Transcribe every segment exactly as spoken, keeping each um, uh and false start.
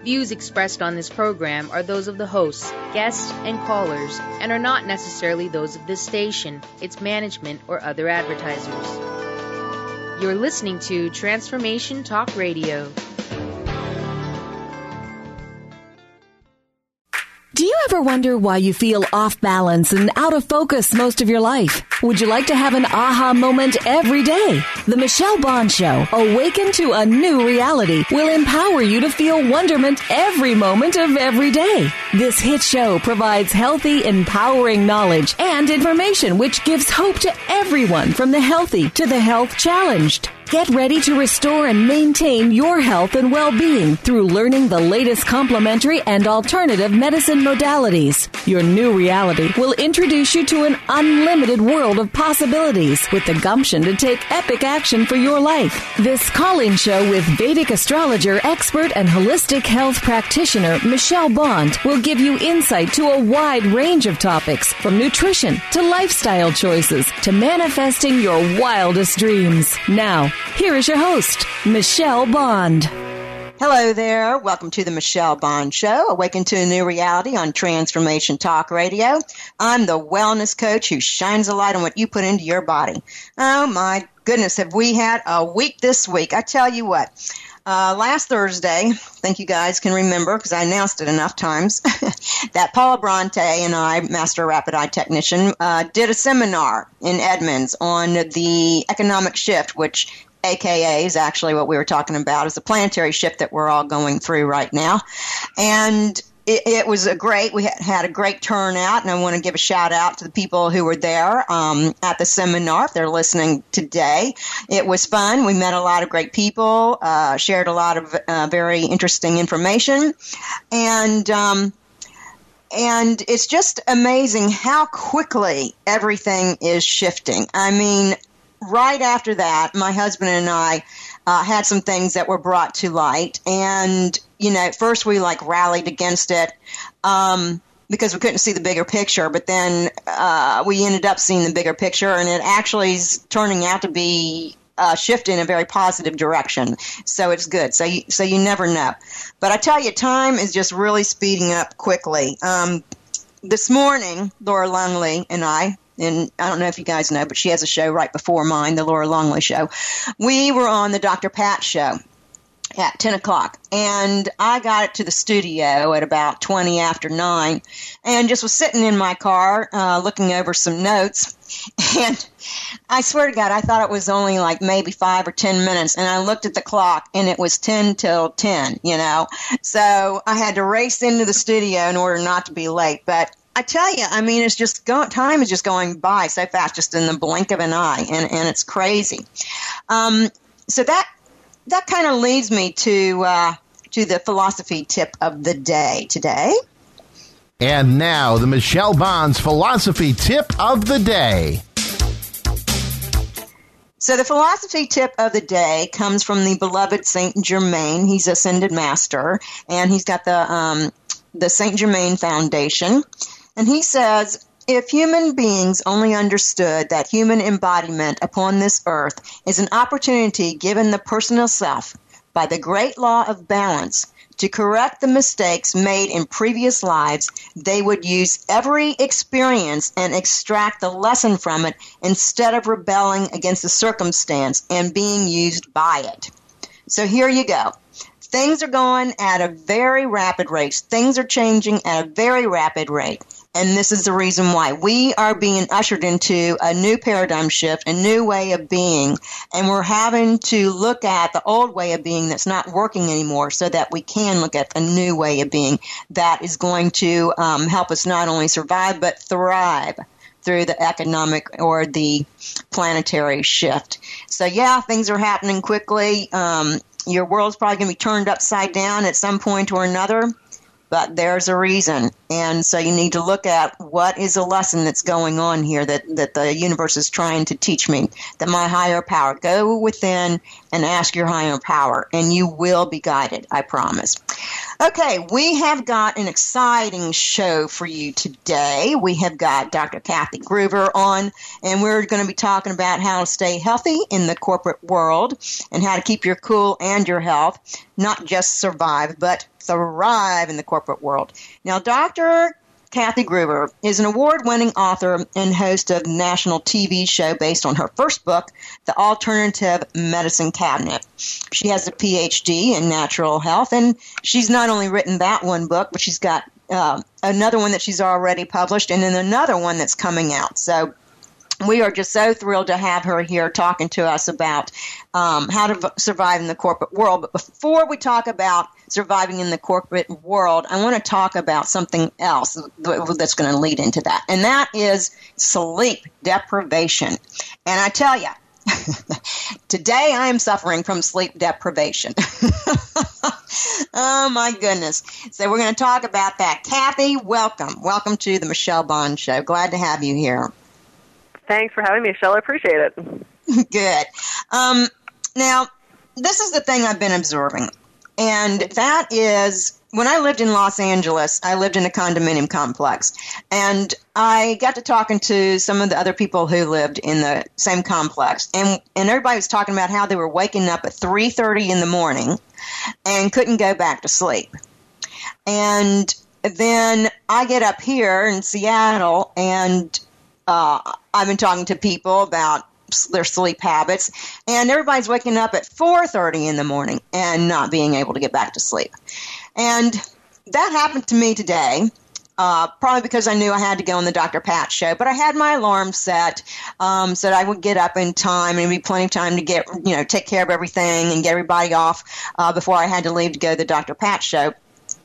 Views expressed on this program are those of the hosts, guests, and callers, and are not necessarily those of this station, its management, or other advertisers. You're listening to Transformation Talk Radio. Do you ever wonder why you feel off balance and out of focus most of your life? Would you like to have an aha moment every day? The Michelle Bond Show, Awaken to a New Reality, will empower you to feel wonderment every moment of every day. This hit show provides healthy, empowering knowledge and information which gives hope to everyone from the healthy to the health challenged. Get ready to restore and maintain your health and well-being through learning the latest complementary and alternative medicine modalities. Your new reality will introduce you to an unlimited world of possibilities with the gumption to take epic action for your life. This call-in show with Vedic astrologer, expert, and holistic health practitioner Michelle Bond will give you insight to a wide range of topics, from nutrition to lifestyle choices to manifesting your wildest dreams. Now, here is your host, Michelle Bond. Hello there. Welcome to the Michelle Bond Show, Awaken to a New Reality on Transformation Talk Radio. I'm the wellness coach who shines a light on what you put into your body. Oh my goodness, have we had a week this week. I tell you what, uh, last Thursday, I think you guys can remember because I announced it enough times, that Paula Bronte and I, Master Rapid Eye Technician, uh, did a seminar in Edmonds on the economic shift, which A K A is actually what we were talking about, is the planetary shift that we're all going through right now. And it, it was a great, we had, had a great turnout, and I want to give a shout out to the people who were there um, at the seminar, if they're listening today. It was fun. We met a lot of great people, uh, shared a lot of uh, very interesting information, and um, and it's just amazing how quickly everything is shifting. I mean, right after that, my husband and I uh, had some things that were brought to light. And, you know, at first we, like, rallied against it um, because we couldn't see the bigger picture. But then uh, we ended up seeing the bigger picture, and it actually is turning out to be uh, shifting in a very positive direction. So it's good. So you, so you never know. But I tell you, time is just really speeding up quickly. Um, this morning, Laura Longley and I, and I don't know if you guys know, but she has a show right before mine, the Laura Longley Show. We were on the Doctor Pat Show at ten o'clock, and I got it to the studio at about twenty after nine, and just was sitting in my car uh, looking over some notes, and I swear to God, I thought it was only like maybe five or ten minutes, and I looked at the clock, and it was ten till ten, you know, so I had to race into the studio in order not to be late, but I tell you, I mean, it's just go- time is just going by so fast, just in the blink of an eye, and, and it's crazy. Um, so that that kind of leads me to uh, to the philosophy tip of the day today. And now, the Michelle Bond's philosophy tip of the day. So the philosophy tip of the day comes from the beloved Saint Germain. He's ascended master, and he's got the um, the Saint Germain Foundation. And he says, if human beings only understood that human embodiment upon this earth is an opportunity given the personal self by the great law of balance to correct the mistakes made in previous lives, they would use every experience and extract the lesson from it instead of rebelling against the circumstance and being used by it. So here you go. Things are going at a very rapid rate. Things are changing at a very rapid rate. And this is the reason why. We are being ushered into a new paradigm shift, a new way of being, and we're having to look at the old way of being that's not working anymore so that we can look at a new way of being that is going to um, help us not only survive but thrive through the economic or the planetary shift. So, yeah, things are happening quickly. Um, your world's probably going to be turned upside down at some point or another. But there's a reason. And so you need to look at what is a lesson that's going on here that, that the universe is trying to teach me, that my higher power. Go within and ask your higher power, and you will be guided, I promise. Okay, we have got an exciting show for you today. We have got Doctor Kathy Gruber on, and we're going to be talking about how to stay healthy in the corporate world and how to keep your cool and your health, not just survive, but thrive in the corporate world. Now, Doctor Kathy Gruber is an award-winning author and host of a national T V show based on her first book, The Alternative Medicine Cabinet. She has a P H D in natural health, and she's not only written that one book, but she's got uh, another one that she's already published and then another one that's coming out. So we are just so thrilled to have her here talking to us about um, how to v- survive in the corporate world. But before we talk about surviving in the corporate world, I want to talk about something else that's going to lead into that, and that is sleep deprivation. And I tell you, today I am suffering from sleep deprivation. Oh, my goodness. So we're going to talk about that. Kathy, welcome. Welcome to the Michelle Bond Show. Glad to have you here. Thanks for having me, Michelle. I appreciate it. Good. Um, now, this is the thing I've been observing, and that is when I lived in Los Angeles, I lived in a condominium complex, and I got to talking to some of the other people who lived in the same complex, and, and everybody was talking about how they were waking up at three thirty in the morning and couldn't go back to sleep. And then I get up here in Seattle, and uh, I've been talking to people about their sleep habits, and everybody's waking up at four thirty in the morning and not being able to get back to sleep. And that happened to me today, uh, probably because I knew I had to go on the Doctor Pat show, but I had my alarm set um, so that I would get up in time and it'd be plenty of time to get, you know, take care of everything and get everybody off uh, before I had to leave to go to the Doctor Pat show.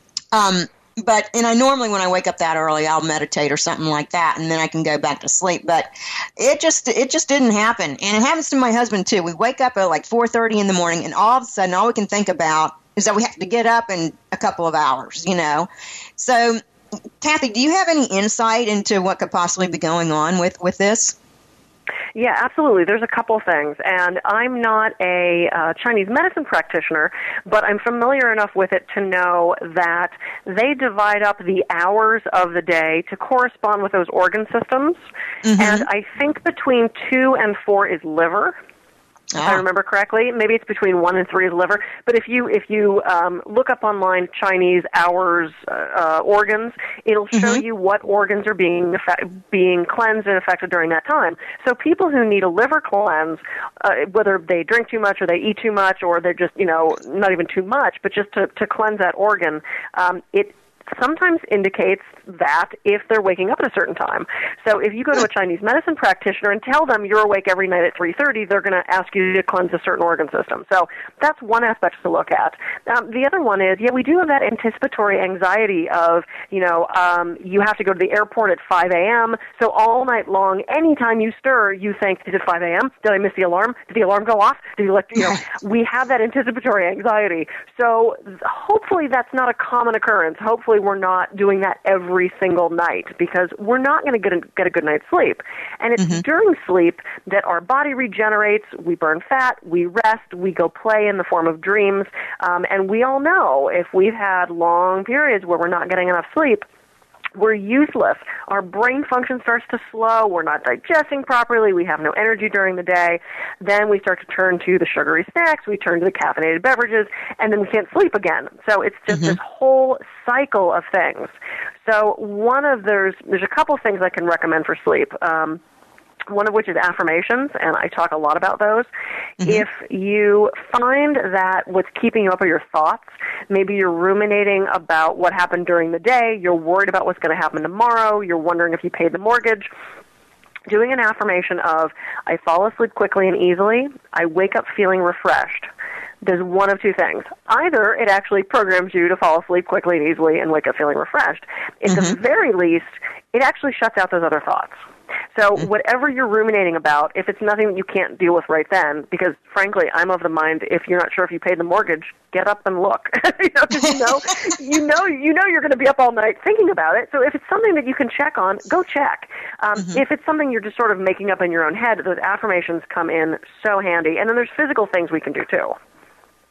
Um, But, and I normally when I wake up that early, I'll meditate or something like that, and then I can go back to sleep. But it just, it just didn't happen. And it happens to my husband too. We wake up at like four thirty in the morning, and all of a sudden, all we can think about is that we have to get up in a couple of hours, you know? So, Kathy, do you have any insight into what could possibly be going on with, with this? Yeah, absolutely. There's a couple things, and I'm not a uh, Chinese medicine practitioner, but I'm familiar enough with it to know that they divide up the hours of the day to correspond with those organ systems, mm-hmm. and I think between two and four is liver. If ah. I remember correctly, maybe it's between one and three is liver. But if you if you um, look up online Chinese hours uh, organs, it'll show mm-hmm. you what organs are being effect- being cleansed and affected during that time. So people who need a liver cleanse, uh, whether they drink too much or they eat too much or they're just, you know, not even too much, but just to, to cleanse that organ, um, it sometimes indicates that if they're waking up at a certain time. So if you go to a Chinese medicine practitioner and tell them you're awake every night at three thirty, they're going to ask you to cleanse a certain organ system. So that's one aspect to look at. Um, the other one is, yeah, we do have that anticipatory anxiety of, you know, um, you have to go to the airport at five a.m., so all night long, anytime you stir, you think, is it five a.m.? Did I miss the alarm? Did the alarm go off? Did you let, you know, we have that anticipatory anxiety. So hopefully that's not a common occurrence. Hopefully we're not doing that every single night, because we're not going to get a, get a good night's sleep. And it's mm-hmm. during sleep that our body regenerates, we burn fat, we rest, we go play in the form of dreams. Um, and we all know if we've had long periods where we're not getting enough sleep, we're useless. Our brain function starts to slow. We're not digesting properly. We have no energy during the day. Then we start to turn to the sugary snacks. We turn to the caffeinated beverages, and then we can't sleep again. So it's just mm-hmm. this whole cycle of things. So one of those, there's a couple things I can recommend for sleep. Um, one of which is affirmations, and I talk a lot about those. Mm-hmm. If you find that what's keeping you up are your thoughts, maybe you're ruminating about what happened during the day, you're worried about what's going to happen tomorrow, you're wondering if you paid the mortgage, doing an affirmation of, I fall asleep quickly and easily, I wake up feeling refreshed, does one of two things. Either it actually programs you to fall asleep quickly and easily and wake up feeling refreshed. At mm-hmm. the very least, it actually shuts out those other thoughts. So whatever you're ruminating about, if it's nothing that you can't deal with right then, because frankly, I'm of the mind, if you're not sure if you paid the mortgage, get up and look. you know, 'cause you know, you know, you know you're going to be up all night thinking about it. So if it's something that you can check on, go check. Um, mm-hmm. If it's something you're just sort of making up in your own head, those affirmations come in so handy. And then there's physical things we can do too.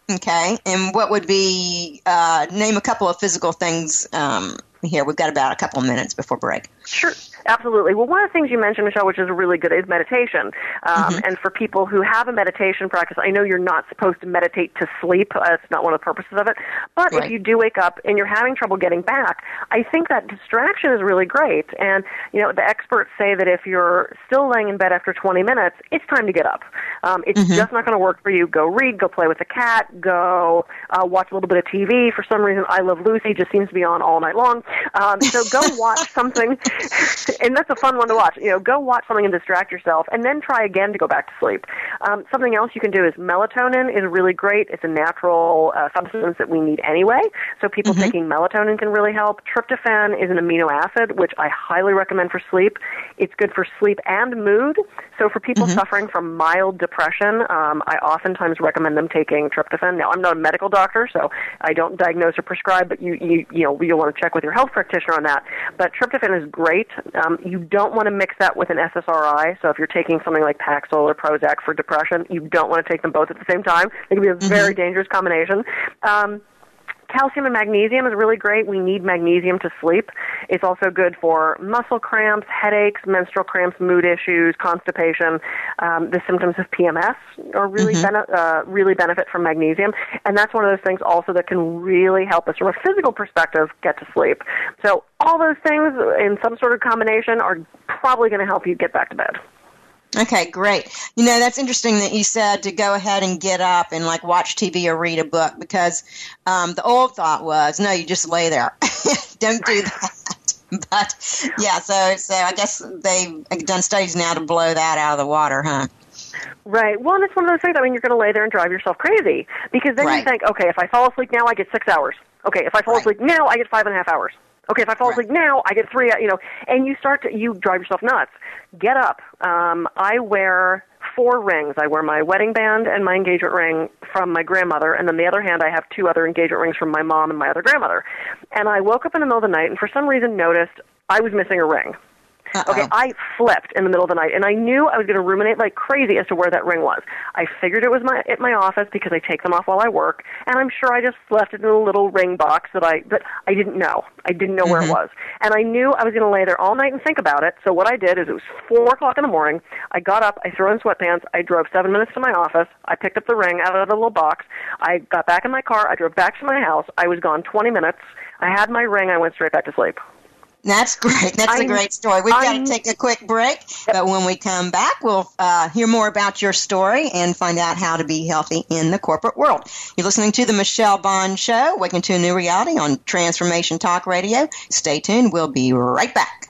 Okay. And what would be, uh, name a couple of physical things um, here. We've got about a couple of minutes before break. Sure. Absolutely. Well, one of the things you mentioned, Michelle, which is really good, is meditation. Um, mm-hmm. And for people who have a meditation practice, I know you're not supposed to meditate to sleep. That's not one of the purposes of it. But right. if you do wake up and you're having trouble getting back, I think that distraction is really great. And, you know, the experts say that if you're still laying in bed after twenty minutes, it's time to get up. Um, it's mm-hmm. just not going to work for you. Go read, go play with the cat, go uh, watch a little bit of T V. For some reason, I Love Lucy just seems to be on all night long. Um, so go watch something. And that's a fun one to watch. You know, go watch something and distract yourself, and then try again to go back to sleep. Um, something else you can do is melatonin is really great. It's a natural uh, substance that we need anyway, so people mm-hmm. taking melatonin can really help. Tryptophan is an amino acid, which I highly recommend for sleep. It's good for sleep and mood. So for people mm-hmm. suffering from mild depression, um, I oftentimes recommend them taking tryptophan. Now, I'm not a medical doctor, so I don't diagnose or prescribe, but you you you know you'll want to check with your health practitioner on that. But tryptophan is great. Um, you don't want to mix that with an S S R I. So if you're taking something like Paxil or Prozac for depression, you don't want to take them both at the same time. It can be a mm-hmm. very dangerous combination. Um, Calcium and magnesium is really great. We need magnesium to sleep. It's also good for muscle cramps, headaches, menstrual cramps, mood issues, constipation. Um, the symptoms of P M S are really mm-hmm. bene- uh, really benefit from magnesium, and that's one of those things also that can really help us from a physical perspective get to sleep. So all those things in some sort of combination are probably going to help you get back to bed. Okay, great. You know, that's interesting that you said to go ahead and get up and, like, watch T V or read a book, because um, the old thought was, no, you just lay there. Don't do that. But, yeah, so so I guess they've done studies now to blow that out of the water, huh? Right. Well, and it's one of those things, I mean, you're going to lay there and drive yourself crazy, because then right. you think, okay, if I fall asleep now, I get six hours. Okay, if I fall right. asleep now, I get five and a half hours. Okay, if I fall asleep right. now, I get three, you know, and you start to, you drive yourself nuts. Get up. Um, I wear four rings. I wear my wedding band and my engagement ring from my grandmother, and then the other hand, I have two other engagement rings from my mom and my other grandmother. And I woke up in the middle of the night and for some reason noticed I was missing a ring. Uh-oh. Okay, I flipped in the middle of the night, and I knew I was going to ruminate like crazy as to where that ring was. I figured it was my at my office because I take them off while I work, and I'm sure I just left it in a little ring box that I, but I didn't know. I didn't know mm-hmm. where it was. And I knew I was going to lay there all night and think about it, so what I did is it was four o'clock in the morning. I got up, I threw on sweatpants, I drove seven minutes to my office, I picked up the ring out of the little box, I got back in my car, I drove back to my house, I was gone twenty minutes, I had my ring, I went straight back to sleep. That's great. That's I'm, a great story. We've I'm, got to take a quick break, but when we come back, we'll uh, hear more about your story and find out how to be healthy in the corporate world. You're listening to The Michelle Bond Show, Waking to a New Reality on Transformation Talk Radio. Stay tuned. We'll be right back.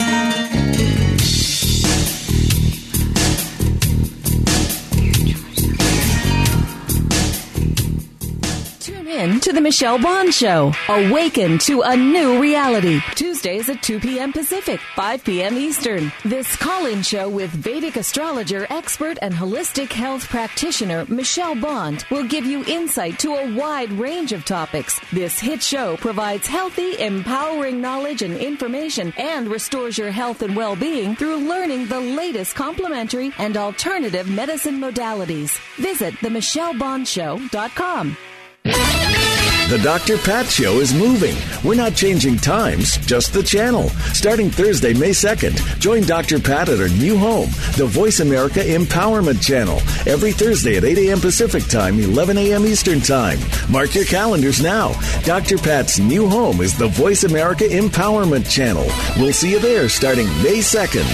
In to the Michelle Bond Show. Awaken to a new reality. Tuesdays at two p.m. Pacific, five p.m. Eastern. This call-in show with Vedic astrologer, expert, and holistic health practitioner Michelle Bond will give you insight to a wide range of topics. This hit show provides healthy, empowering knowledge and information and restores your health and well-being through learning the latest complementary and alternative medicine modalities. Visit the michelle bond show dot com. The Doctor Pat Show is moving. We're not changing times, just the channel. Starting Thursday, May second, join Doctor Pat at her new home, the Voice America Empowerment Channel, every Thursday at eight a.m. Pacific Time, eleven a.m. Eastern Time. Mark your calendars now. Doctor Pat's new home is the Voice America Empowerment Channel. We'll see you there starting May second.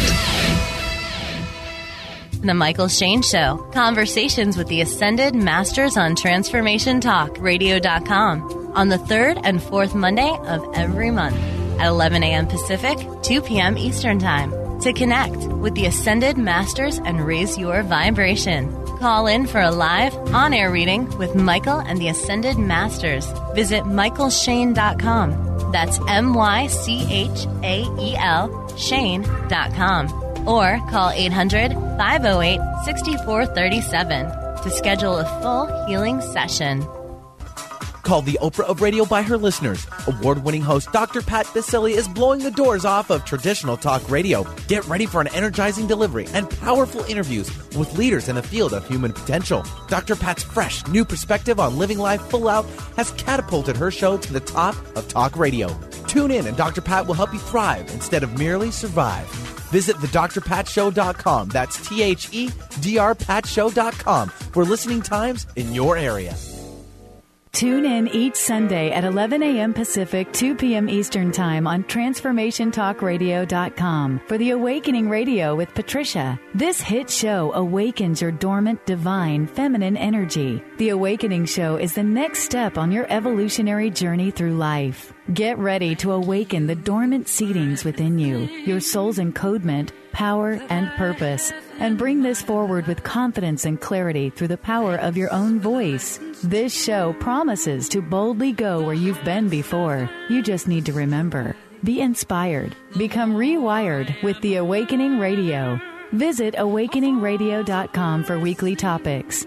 The Michael Shane Show. Conversations with the Ascended Masters on Transformation Talk Radio dot com on the third and fourth Monday of every month at eleven a.m. Pacific, two p.m. Eastern Time. To connect with the Ascended Masters and raise your vibration, call in for a live on-air reading with Michael and the Ascended Masters. Visit michael shane dot com. That's M Y C H A E L Shane dot com. Or call eight hundred, five oh eight, six four three seven to schedule a full healing session. Called the Oprah of radio by her listeners, award-winning host Doctor Pat Baccili is blowing the doors off of traditional talk radio. Get ready for an energizing delivery and powerful interviews with leaders in the field of human potential. Doctor Pat's fresh, new perspective on living life full out has catapulted her show to the top of talk radio. Tune in and Doctor Pat will help you thrive instead of merely survive. Visit the dr pat show dot com. That's T H E D R pat show dot com for listening times in your area. Tune in each Sunday at eleven a.m. Pacific, two p.m. Eastern Time on transformation talk radio dot com for The Awakening Radio with Patricia. This hit show awakens your dormant, divine, feminine energy. The Awakening Show is the next step on your evolutionary journey through life. Get ready to awaken the dormant seedings within you, your soul's encodement, power, and purpose, and bring this forward with confidence and clarity through the power of your own voice. This show promises to boldly go where you've been before. You just need to remember. Be inspired. Become rewired with The Awakening Radio. Visit awakening radio dot com for weekly topics.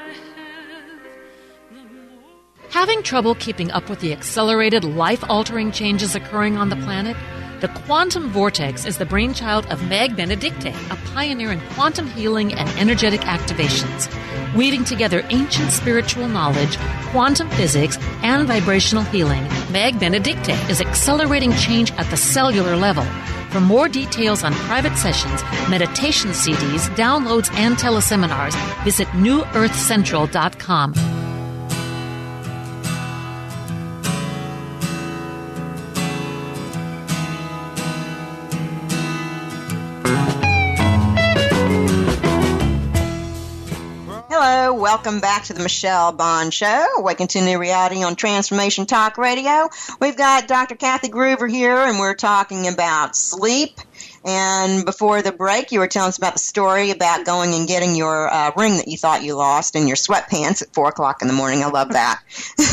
Having trouble keeping up with the accelerated, life-altering changes occurring on the planet? The Quantum Vortex is the brainchild of Meg Benedicte, a pioneer in quantum healing and energetic activations. Weaving together ancient spiritual knowledge, quantum physics, and vibrational healing, Meg Benedicte is accelerating change at the cellular level. For more details on private sessions, meditation C Ds, downloads, and teleseminars, visit new earth central dot com. Hello, welcome back to the Michelle Bond Show, Awaken to New Reality on Transformation Talk Radio. We've got Doctor Kathy Groover here, and we're talking about sleep. And before the break, you were telling us about the story about going and getting your uh, ring that you thought you lost in your sweatpants at four o'clock in the morning. I love that.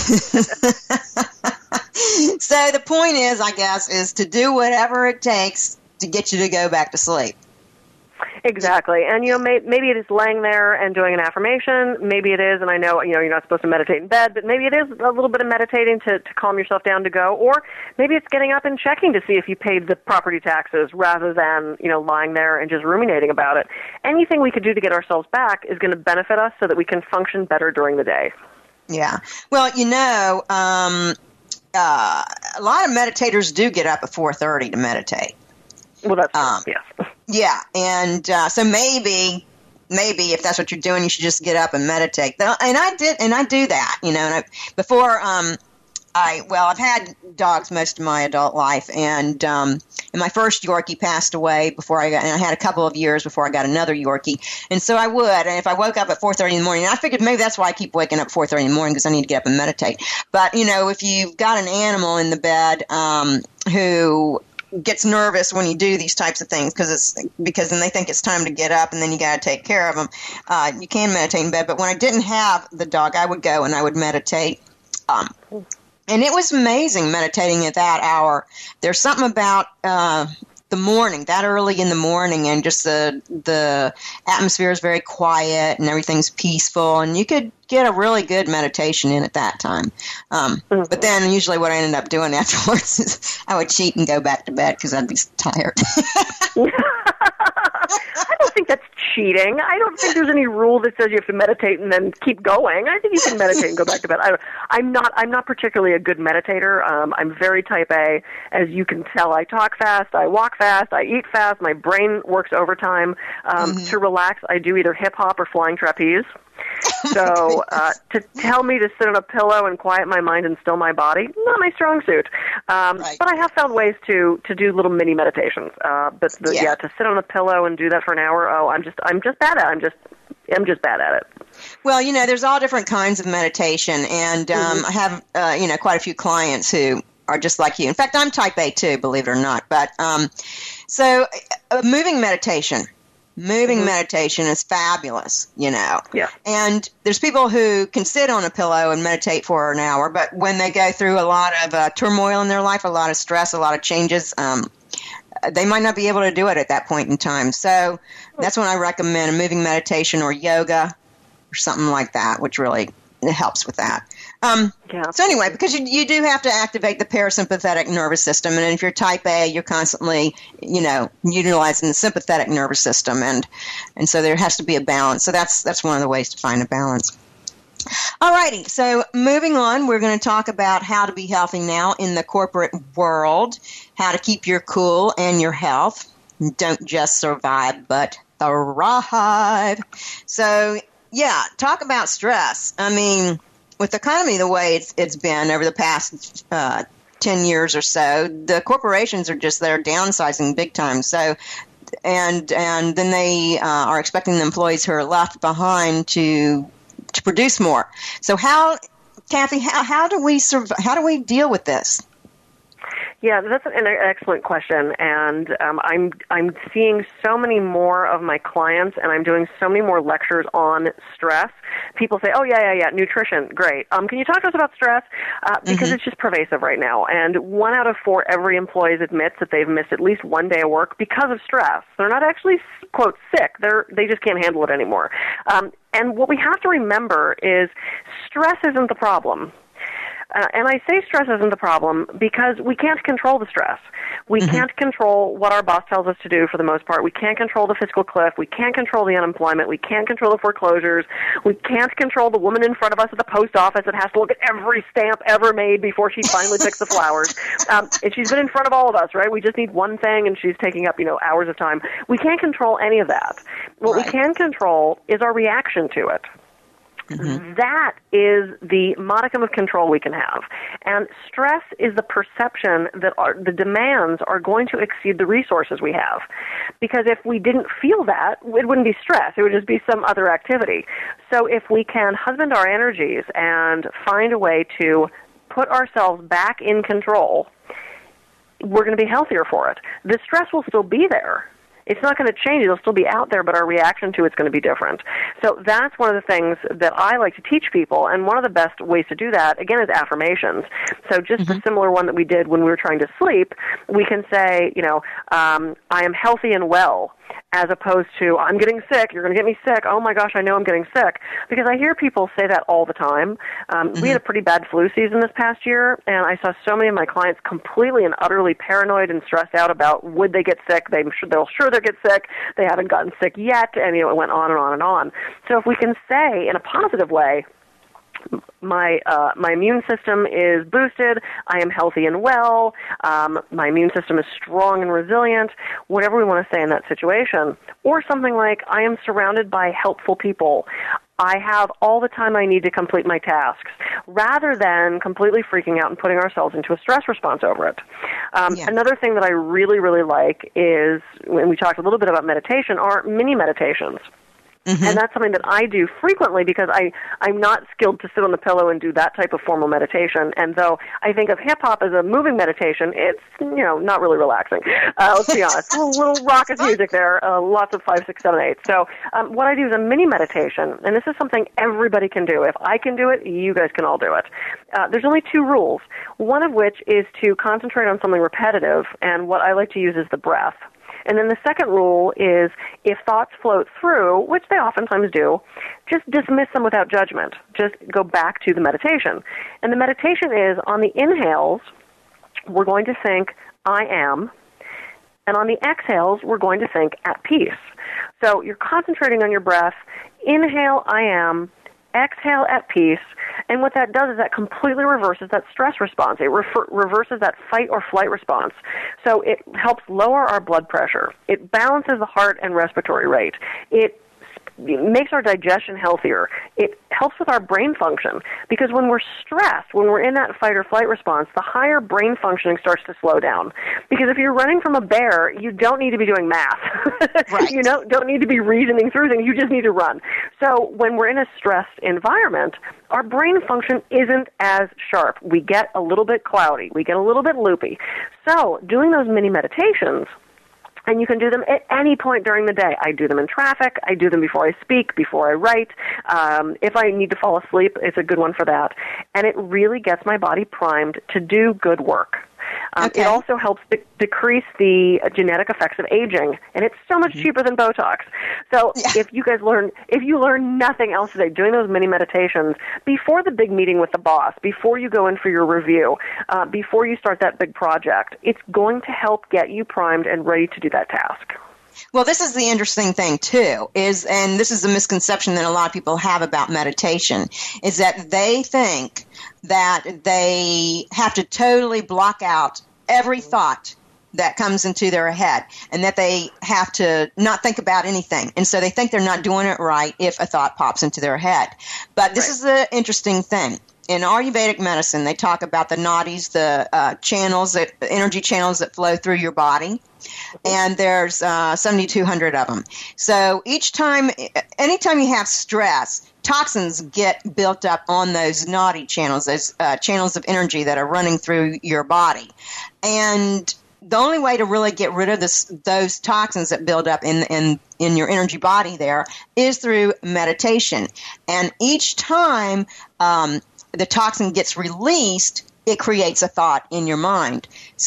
So the point is, I guess, is to do whatever it takes to get you to go back to sleep. Exactly. And, you know, may, maybe it is laying there and doing an affirmation. Maybe it is, and I know, you know, you're not supposed to meditate in bed, but maybe it is a little bit of meditating to, to calm yourself down to go. Or maybe it's getting up and checking to see if you paid the property taxes rather than, you know, lying there and just ruminating about it. Anything we could do to get ourselves back is going to benefit us so that we can function better during the day. Yeah. Well, you know, um, uh, a lot of meditators do get up at four thirty to meditate. Well, that's um, yes. Yeah, and uh, so maybe, maybe if that's what you're doing, you should just get up and meditate. And I did, and I do that, you know. And I, before, um, I well, I've had dogs most of my adult life, and um, and my first Yorkie passed away before I got, and I had a couple of years before I got another Yorkie, and so I would, and if I woke up at four thirty in the morning, and I figured maybe that's why I keep waking up at four thirty in the morning because I need to get up and meditate. But you know, if you've got an animal in the bed um, who gets nervous when you do these types of things because it's because then they think it's time to get up and then you got to take care of them. Uh, you can meditate in bed, but when I didn't have the dog, I would go and I would meditate. Um, and it was amazing meditating at that hour. There's something about uh, the morning, that early in the morning, and just the the atmosphere is very quiet and everything's peaceful, and you could get a really good meditation in at that time. Um, mm-hmm. But then usually what I ended up doing afterwards is I would cheat and go back to bed because I'd be tired. I don't think that's cheating. I don't think there's any rule that says you have to meditate and then keep going. I think you can meditate and go back to bed. I, I'm not. I'm not particularly a good meditator. Um, I'm very type A, as you can tell. I talk fast. I walk fast. I eat fast. My brain works overtime. Um, mm-hmm. To relax, I do either hip hop or flying trapeze. So uh, to tell me to sit on a pillow and quiet my mind and still my body, not my strong suit. Um, right. But I have found ways to, to do little mini meditations. Uh, but the, yeah. yeah, to sit on a pillow and do that for an hour, oh, I'm just I'm just bad at it. I'm just I'm just bad at it. Well, you know, there's all different kinds of meditation, and um, mm-hmm. I have uh, you know quite a few clients who are just like you. In fact, I'm type A too, believe it or not. But um, so uh, moving meditation. Moving mm-hmm. meditation is fabulous, you know. Yeah. And there's people who can sit on a pillow and meditate for an hour, but when they go through a lot of uh, turmoil in their life, a lot of stress, a lot of changes, um, they might not be able to do it at that point in time. So that's when I recommend a moving meditation or yoga or something like that, which really helps with that. Um, yeah. So anyway, because you, you do have to activate the parasympathetic nervous system, and if you're type A, you're constantly, you know, utilizing the sympathetic nervous system, and and so there has to be a balance. So that's that's one of the ways to find a balance. All righty, so moving on, we're going to talk about how to be healthy now in the corporate world, how to keep your cool and your health. Don't just survive, but thrive. So, yeah, talk about stress. I mean, with the economy the way it's, it's been over the past uh, ten years or so, the corporations are just there downsizing big time. So, and and then they uh, are expecting the employees who are left behind to to produce more. So, how, Kathy, how, how do we survive, how do we deal with this? Yeah, that's an excellent question, and um, I'm I'm seeing so many more of my clients, and I'm doing so many more lectures on stress. People say, "Oh yeah, yeah, yeah, nutrition, great. Um, can you talk to us about stress?" Uh, because mm-hmm. it's just pervasive right now, and one out of four every employee admits that they've missed at least one day of work because of stress. They're not actually quote sick; they're they just can't handle it anymore. Um, and what we have to remember is stress isn't the problem. Uh, and I say stress isn't the problem because we can't control the stress. We mm-hmm. can't control what our boss tells us to do for the most part. We can't control the fiscal cliff. We can't control the unemployment. We can't control the foreclosures. We can't control the woman in front of us at the post office that has to look at every stamp ever made before she finally picks the flowers. Um, and she's been in front of all of us, right? We just need one thing, and she's taking up, you know, hours of time. We can't control any of that. What right. we can control is our reaction to it. Mm-hmm. That is the modicum of control we can have. And stress is the perception that our, the demands are going to exceed the resources we have. Because if we didn't feel that, it wouldn't be stress. It would just be some other activity. So if we can husband our energies and find a way to put ourselves back in control, we're going to be healthier for it. The stress will still be there. It's not going to change. It'll still be out there, but our reaction to it's going to be different. So that's one of the things that I like to teach people, and one of the best ways to do that, again, is affirmations. So just mm-hmm. the similar one that we did when we were trying to sleep, we can say, you know, um, I am healthy and well, as opposed to, I'm getting sick, you're going to get me sick, oh my gosh, I know I'm getting sick. Because I hear people say that all the time. Um, mm-hmm. We had a pretty bad flu season this past year, and I saw so many of my clients completely and utterly paranoid and stressed out about would they get sick. They, they'll sure they'll get sick. They haven't gotten sick yet, and you know, it went on and on and on. So if we can say in a positive way, My uh, my immune system is boosted. I am healthy and well. Um, my immune system is strong and resilient. Whatever we want to say in that situation, or something like I am surrounded by helpful people. I have all the time I need to complete my tasks, rather than completely freaking out and putting ourselves into a stress response over it. Um, yeah. Another thing that I really, really like is, when we talked a little bit about meditation, are mini meditations. Mm-hmm. And that's something that I do frequently because I, I'm not skilled to sit on the pillow and do that type of formal meditation. And though I think of hip-hop as a moving meditation, it's, you know, not really relaxing. Uh, let's be honest. A little raucous music there, uh, lots of five, six, seven, eight. So um, what I do is a mini meditation, and this is something everybody can do. If I can do it, you guys can all do it. Uh, there's only two rules, one of which is to concentrate on something repetitive, and what I like to use is the breath. And then the second rule is if thoughts float through, which they oftentimes do, just dismiss them without judgment. Just go back to the meditation. And the meditation is on the inhales, we're going to think, I am. And on the exhales, we're going to think, at peace. So you're concentrating on your breath. Inhale, I am. Exhale, at peace. And what that does is that completely reverses that stress response. It refer- reverses that fight or flight response. So it helps lower our blood pressure. It balances the heart and respiratory rate. It It makes our digestion healthier. It helps with our brain function because when we're stressed, when we're in that fight or flight response, the higher brain functioning starts to slow down. Because if you're running from a bear, you don't need to be doing math. Right. You know, don't need to be reasoning through things. You just need to run. So when we're in a stressed environment, our brain function isn't as sharp. We get a little bit cloudy. We get a little bit loopy. So doing those mini meditations, and you can do them at any point during the day. I do them in traffic. I do them before I speak, before I write. Um, if I need to fall asleep, it's a good one for that. And it really gets my body primed to do good work. Um, Okay. It also helps de- decrease the uh, genetic effects of aging, and it's so much cheaper than Botox. So Yeah. if you guys learn, if you learn nothing else today, doing those mini meditations before the big meeting with the boss, before you go in for your review, uh, before you start that big project, it's going to help get you primed and ready to do that task. Well, this is the interesting thing, too, is, and this is a misconception that a lot of people have about meditation, is that they think that they have to totally block out every thought that comes into their head and that they have to not think about anything. And so they think they're not doing it right if a thought pops into their head. But this Right. is the interesting thing. In Ayurvedic medicine, they talk about the nadis, the uh, channels, that, energy channels that flow through your body. And there's uh, seventy-two hundred of them. So each time, anytime you have stress, toxins get built up on those nadi channels, those uh, channels of energy that are running through your body. And the only way to really get rid of this, those toxins that build up in, in, in your energy body there is through meditation. And each time um, the toxin gets released, it creates a thought in your mind.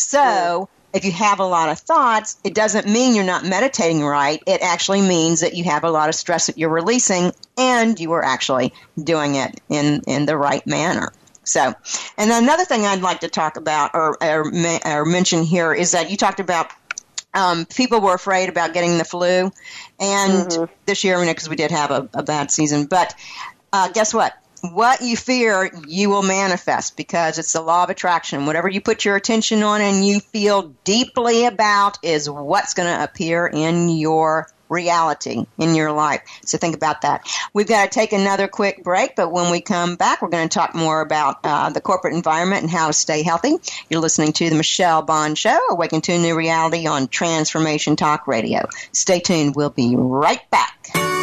So if you have a lot of thoughts, it doesn't mean you're not meditating right. It actually means that you have a lot of stress that you're releasing and you are actually doing it in, in the right manner. So, and another thing I'd like to talk about or, or, or mention here is that you talked about um, people were afraid about getting the flu, and Mm-hmm. this year, because we did have a, a bad season. But uh, guess what? What you fear, you will manifest, because it's the law of attraction. Whatever you put your attention on and you feel deeply about is what's going to appear in your reality, in your life. So think about that. We've got to take another quick break, but when we come back, we're going to talk more about uh, the corporate environment and how to stay healthy. You're listening to The Michelle Bond Show, Awaken to a New Reality on Transformation Talk Radio. Stay tuned. We'll be right back.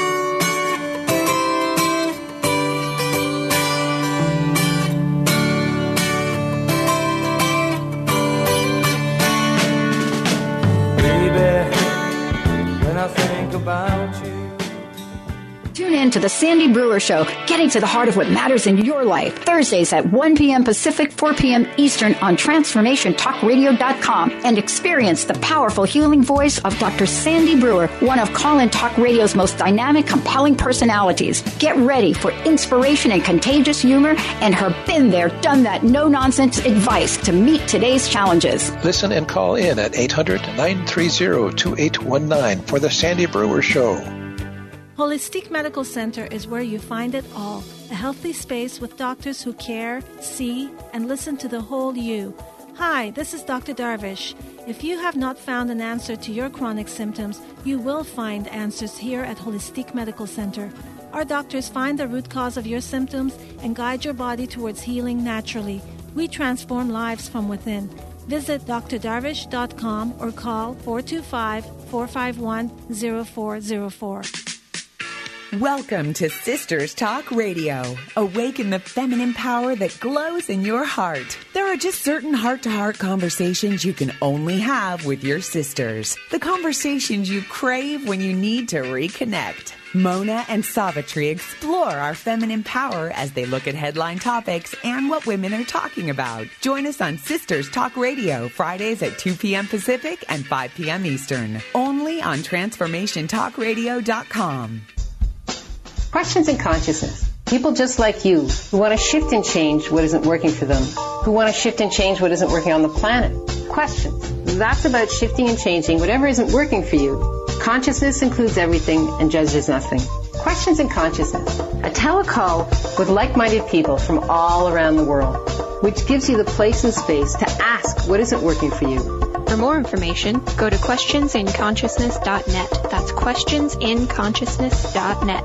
About you. Tune in to the Sandy Brewer Show, getting to the heart of what matters in your life. Thursdays at one p.m. Pacific, four p.m. Eastern on Transformation Talk Radio dot com, and experience the powerful healing voice of Doctor Sandy Brewer, one of Call-In Talk Radio's most dynamic, compelling personalities. Get ready for inspiration and contagious humor and her been there, done that, no-nonsense advice to meet today's challenges. Listen and call in at eight hundred, nine three zero, two eight one nine for the Sandy Brewer Show. Holistic Medical Center is where you find it all. A healthy space with doctors who care, see, and listen to the whole you. Hi, this is Doctor Darvish. If you have not found an answer to your chronic symptoms, you will find answers here at Holistic Medical Center. Our doctors find the root cause of your symptoms and guide your body towards healing naturally. We transform lives from within. Visit d r darvish dot com or call four two five, four five one, zero four zero four. Welcome to Sisters Talk Radio. Awaken the feminine power that glows in your heart. There are just certain heart-to-heart conversations you can only have with your sisters. The conversations you crave when you need to reconnect. Mona and Savitri explore our feminine power as they look at headline topics and what women are talking about. Join us on Sisters Talk Radio, Fridays at two p.m. Pacific and five p.m. Eastern. Only on Transformation Talk Radio dot com. Questions in consciousness. People just like you who want to shift and change what isn't working for them, who want to shift and change what isn't working on the planet. Questions. That's about shifting and changing whatever isn't working for you. Consciousness includes everything and judges nothing. Questions in Consciousness. A telecall with like-minded people from all around the world, which gives you the place and space to ask what isn't working for you. For more information, go to questions in consciousness dot net. That's questions in consciousness dot net.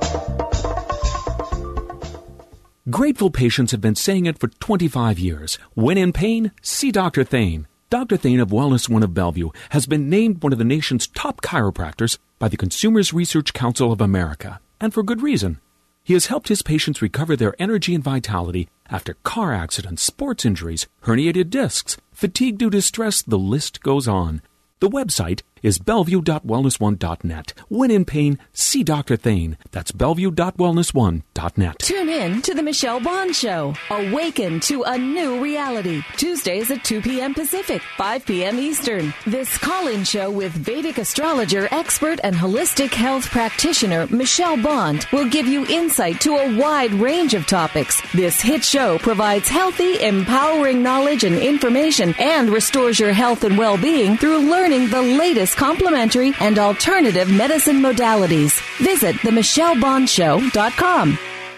Grateful patients have been saying it for twenty-five years. When in pain, see Doctor Thane. Doctor Thane of Wellness One of Bellevue has been named one of the nation's top chiropractors by the Consumers Research Council of America, and for good reason. He has helped his patients recover their energy and vitality after car accidents, sports injuries, herniated discs, fatigue due to stress, the list goes on. The website is bellevue dot wellness one dot net. When in pain, see Doctor Thane. That's bellevue dot wellness one dot net. Tune in to The Michelle Bond Show. Awaken to a new reality. Tuesdays at two p.m. Pacific, five p.m. Eastern. This call-in show with Vedic astrologer, expert, and holistic health practitioner Michelle Bond will give you insight to a wide range of topics. This hit show provides healthy, empowering knowledge and information and restores your health and well-being through learning the latest complementary and alternative medicine modalities. Visit the michelle bond show dot com.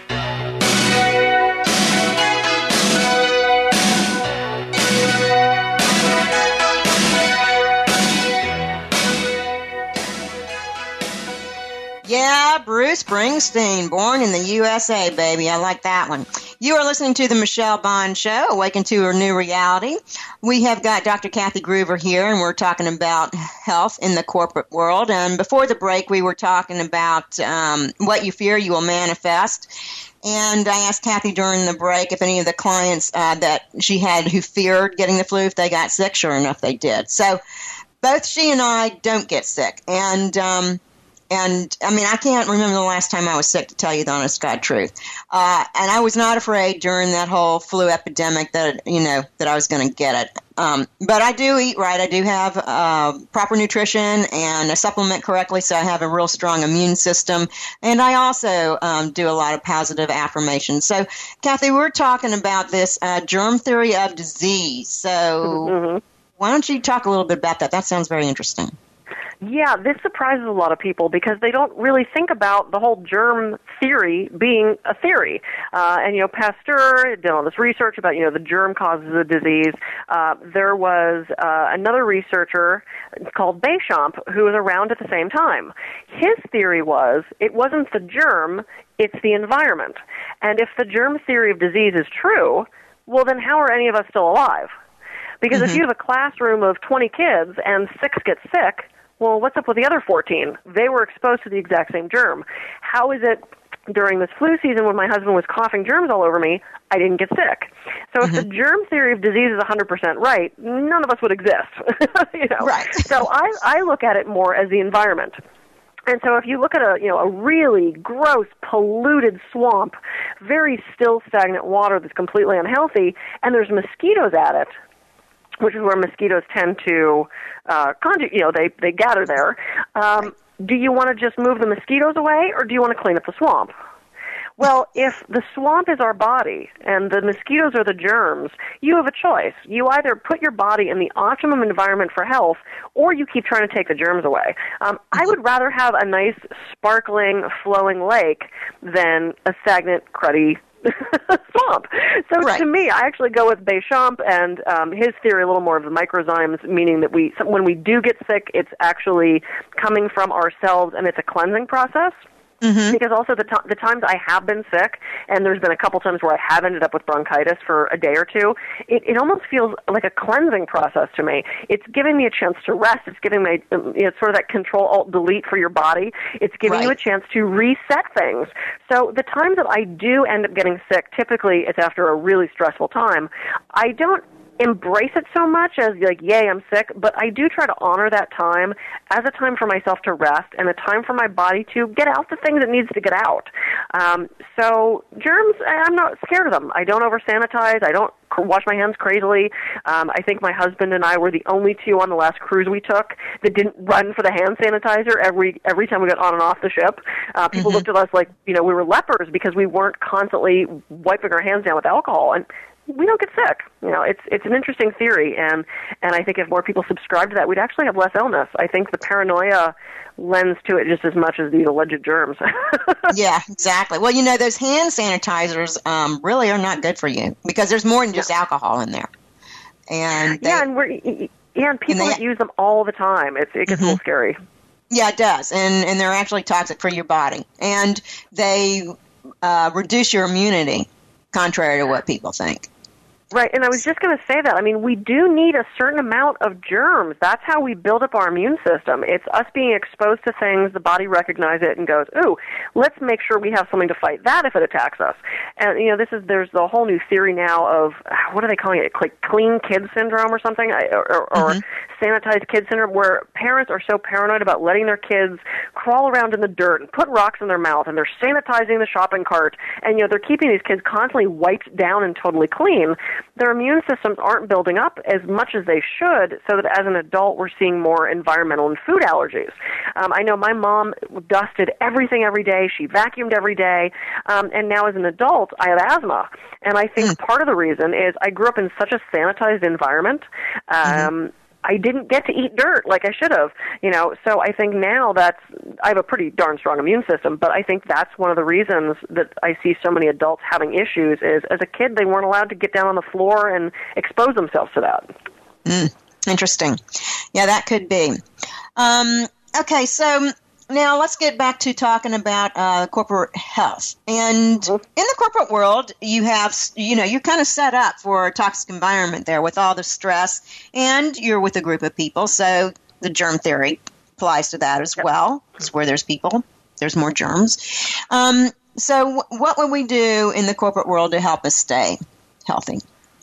Yeah, Bruce Springsteen, born in the U S A, baby. I like that one. You are listening to the Michelle Bond Show, Awaken to Her New Reality. We have got Doctor Kathy Gruver here, and we're talking about health in the corporate world. And before the break, we were talking about um, what you fear you will manifest. And I asked Kathy during the break if any of the clients uh, that she had who feared getting the flu, if they got sick. Sure enough, they did. So both she and I don't get sick. And um And, I mean, I can't remember the last time I was sick, to tell you the honest God truth. Uh, and I was not afraid during that whole flu epidemic that, you know, that I was going to get it. Um, but I do eat right. I do have uh, proper nutrition, and I supplement correctly, so I have a real strong immune system. And I also um, do a lot of positive affirmations. So, Kathy, we're talking about this uh, germ theory of disease. So mm-hmm. Why don't you talk a little bit about that? That sounds very interesting. Yeah, this surprises a lot of people because they don't really think about the whole germ theory being a theory. Uh, and, you know, Pasteur did all this research about, you know, the germ causes the disease. Uh, there was uh, another researcher called Béchamp who was around at the same time. His theory was it wasn't the germ, it's the environment. And if the germ theory of disease is true, well, then how are any of us still alive? Because mm-hmm. if you have a classroom of twenty kids and six get sick, well, what's up with the other fourteen? They were exposed to the exact same germ. How is it during this flu season when my husband was coughing germs all over me, I didn't get sick? So mm-hmm. if the germ theory of disease is one hundred percent right, none of us would exist. you know? Right. So I, I look at it more as the environment. And so if you look at a, you know, a really gross, polluted swamp, very still, stagnant water that's completely unhealthy, and there's mosquitoes at it, which is where mosquitoes tend to, uh, conjugate, you know, they, they gather there. Um, do you want to just move the mosquitoes away, or do you want to clean up the swamp? Well, if the swamp is our body and the mosquitoes are the germs, you have a choice. You either put your body in the optimum environment for health, or you keep trying to take the germs away. Um, I would rather have a nice, sparkling, flowing lake than a stagnant, cruddy swamp. So right. to me, I actually go with Béchamp and um, his theory, a little more of the microzymes, meaning that we, when we do get sick, it's actually coming from ourselves, and it's a cleansing process. Mm-hmm. Because also the, t- the times I have been sick, and there's been a couple times where I have ended up with bronchitis for a day or two, it, it almost feels like a cleansing process to me. It's giving me a chance to rest. It's giving me um, you know, sort of that control-alt-delete for your body. It's giving right. you a chance to reset things. So the times that I do end up getting sick, typically it's after a really stressful time. I don't embrace it so much as like, yay, I'm sick, but I do try to honor that time as a time for myself to rest and a time for my body to get out the things it needs to get out. Um, so germs, I'm not scared of them. I don't over-sanitize. I don't wash my hands crazily. Um, I think my husband and I were the only two on the last cruise we took that didn't run for the hand sanitizer every every time we got on and off the ship. Uh, people mm-hmm. looked at us like, you know, we were lepers because we weren't constantly wiping our hands down with alcohol. And we don't get sick. You know, it's it's an interesting theory, and and I think if more people subscribe to that, we'd actually have less illness. I think the paranoia lends to it just as much as these alleged germs. Yeah, exactly. Well, you know, those hand sanitizers um, really are not good for you because there's more than just yeah. alcohol in there. And they, yeah, and we're yeah, and people and they, that use them all the time. It's it gets mm-hmm. a little scary. Yeah, it does, and and they're actually toxic for your body, and they uh, reduce your immunity, contrary to what people think. Right, and I was just going to say that. I mean, we do need a certain amount of germs. That's how we build up our immune system. It's us being exposed to things, the body recognizes it and goes, ooh, let's make sure we have something to fight that if it attacks us. And, you know, this is there's the whole new theory now of, what are they calling it, like clean kid syndrome or something, or, or, mm-hmm. or sanitized kid syndrome, where parents are so paranoid about letting their kids crawl around in the dirt and put rocks in their mouth, and they're sanitizing the shopping cart, and, you know, they're keeping these kids constantly wiped down and totally clean. Their immune systems aren't building up as much as they should, so that as an adult we're seeing more environmental and food allergies. Um, I know my mom dusted everything every day. She vacuumed every day. Um, and now as an adult, I have asthma. And I think mm. part of the reason is I grew up in such a sanitized environment. Um, mm-hmm. I didn't get to eat dirt like I should have, you know, so I think now that's, I have a pretty darn strong immune system, but I think that's one of the reasons that I see so many adults having issues is as a kid they weren't allowed to get down on the floor and expose themselves to that. Mm, interesting. Yeah, that could be. Um, okay, so now let's get back to talking about uh, corporate health. And in the corporate world, you have, you know, you're kind of set up for a toxic environment there with all the stress, and you're with a group of people. So the germ theory applies to that as well. It's where there's people, there's more germs. Um, so w- what would we do in the corporate world to help us stay healthy?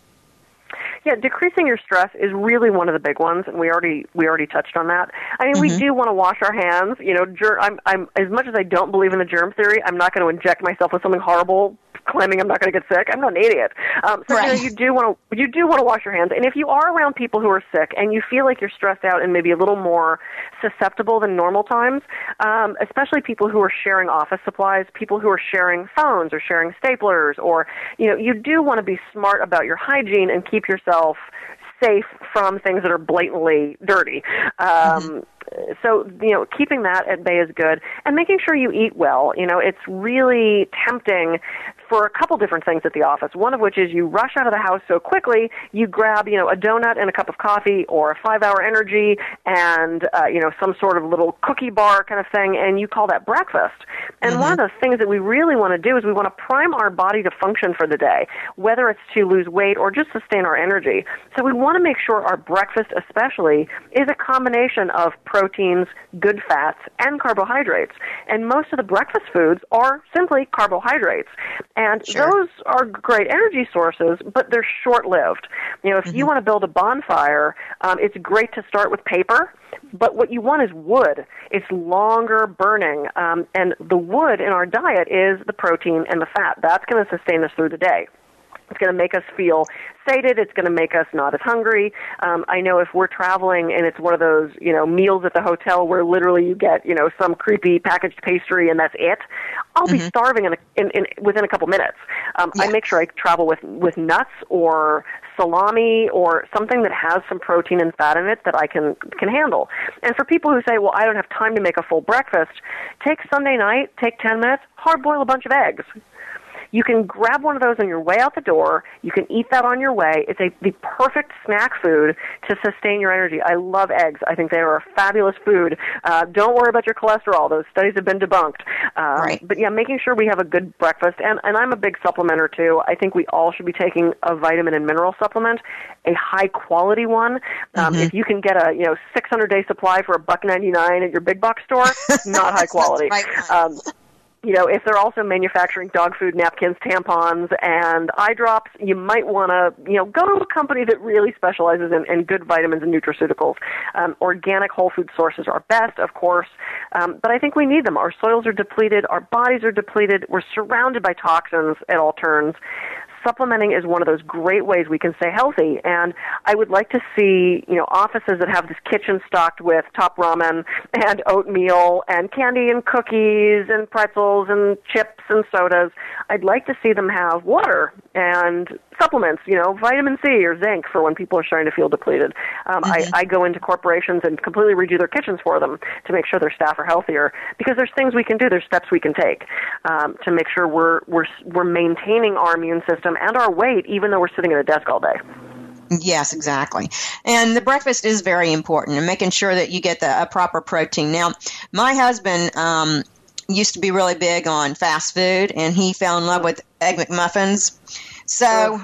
Yeah, decreasing your stress is really one of the big ones, and we already we already touched on that. I mean, mm-hmm. we do want to wash our hands. You know, ger- I'm I'm as much as I don't believe in the germ theory, I'm not going to inject myself with something horrible, claiming I'm not going to get sick. I'm not an idiot. Um, so right. you know, you do want to you do want to wash your hands, and if you are around people who are sick and you feel like you're stressed out and maybe a little more susceptible than normal times, um, especially people who are sharing office supplies, people who are sharing phones or sharing staplers, or you know, you do want to be smart about your hygiene and keep yourself safe from things that are blatantly dirty. Um, mm-hmm. So, you know, keeping that at bay is good, and making sure you eat well. You know, it's really tempting for a couple different things at the office, one of which is you rush out of the house so quickly, you grab, you know, a donut and a cup of coffee or a five-hour energy and, uh, you know, some sort of little cookie bar kind of thing, and you call that breakfast. And mm-hmm. one of the things that we really want to do is we want to prime our body to function for the day, whether it's to lose weight or just sustain our energy. So we want to make sure our breakfast especially is a combination of proteins, good fats, and carbohydrates. And most of the breakfast foods are simply carbohydrates. And sure. those are great energy sources, but they're short-lived. You know, if mm-hmm. you want to build a bonfire, um, it's great to start with paper, but what you want is wood. It's longer burning, um, and the wood in our diet is the protein and the fat. That's going to sustain us through the day. It's going to make us feel sated. It's going to make us not as hungry. Um, I know if we're traveling and it's one of those, you know, meals at the hotel where literally you get, you know, some creepy packaged pastry and that's it, I'll mm-hmm. be starving in, a, in, in within a couple minutes. Um, yeah. I make sure I travel with, with nuts or salami or something that has some protein and fat in it that I can, can handle. And for people who say, well, I don't have time to make a full breakfast, take Sunday night, take ten minutes, hard boil a bunch of eggs. You can grab one of those on your way out the door. You can eat that on your way. It's a the perfect snack food to sustain your energy. I love eggs. I think they are a fabulous food. Uh, don't worry about your cholesterol. Those studies have been debunked. Uh, right. But, yeah, making sure we have a good breakfast. And, and I'm a big supplementer, too. I think we all should be taking a vitamin and mineral supplement, a high-quality one. Um, mm-hmm. If you can get a, you know, six hundred day supply for a buck ninety-nine at your big box store, not high quality. Right. Um, You know, if they're also manufacturing dog food, napkins, tampons, and eye drops, you might want to, you know, go to a company that really specializes in, in good vitamins and nutraceuticals. Um, organic whole food sources are best, of course, um, but I think we need them. Our soils are depleted. Our bodies are depleted. We're surrounded by toxins at all turns. Supplementing is one of those great ways we can stay healthy, and I would like to see, you know, offices that have this kitchen stocked with top ramen and oatmeal and candy and cookies and pretzels and chips and sodas. I'd like to see them have water and supplements, you know, vitamin C or zinc for when people are starting to feel depleted. Um, mm-hmm. I, I go into corporations and completely redo their kitchens for them to make sure their staff are healthier, because there's things we can do, there's steps we can take um, to make sure we're we're we're maintaining our immune system and our weight, even though we're sitting at a desk all day. Yes, exactly. And the breakfast is very important, and making sure that you get the a proper protein. Now, my husband um, used to be really big on fast food, and he fell in love with Egg McMuffins. So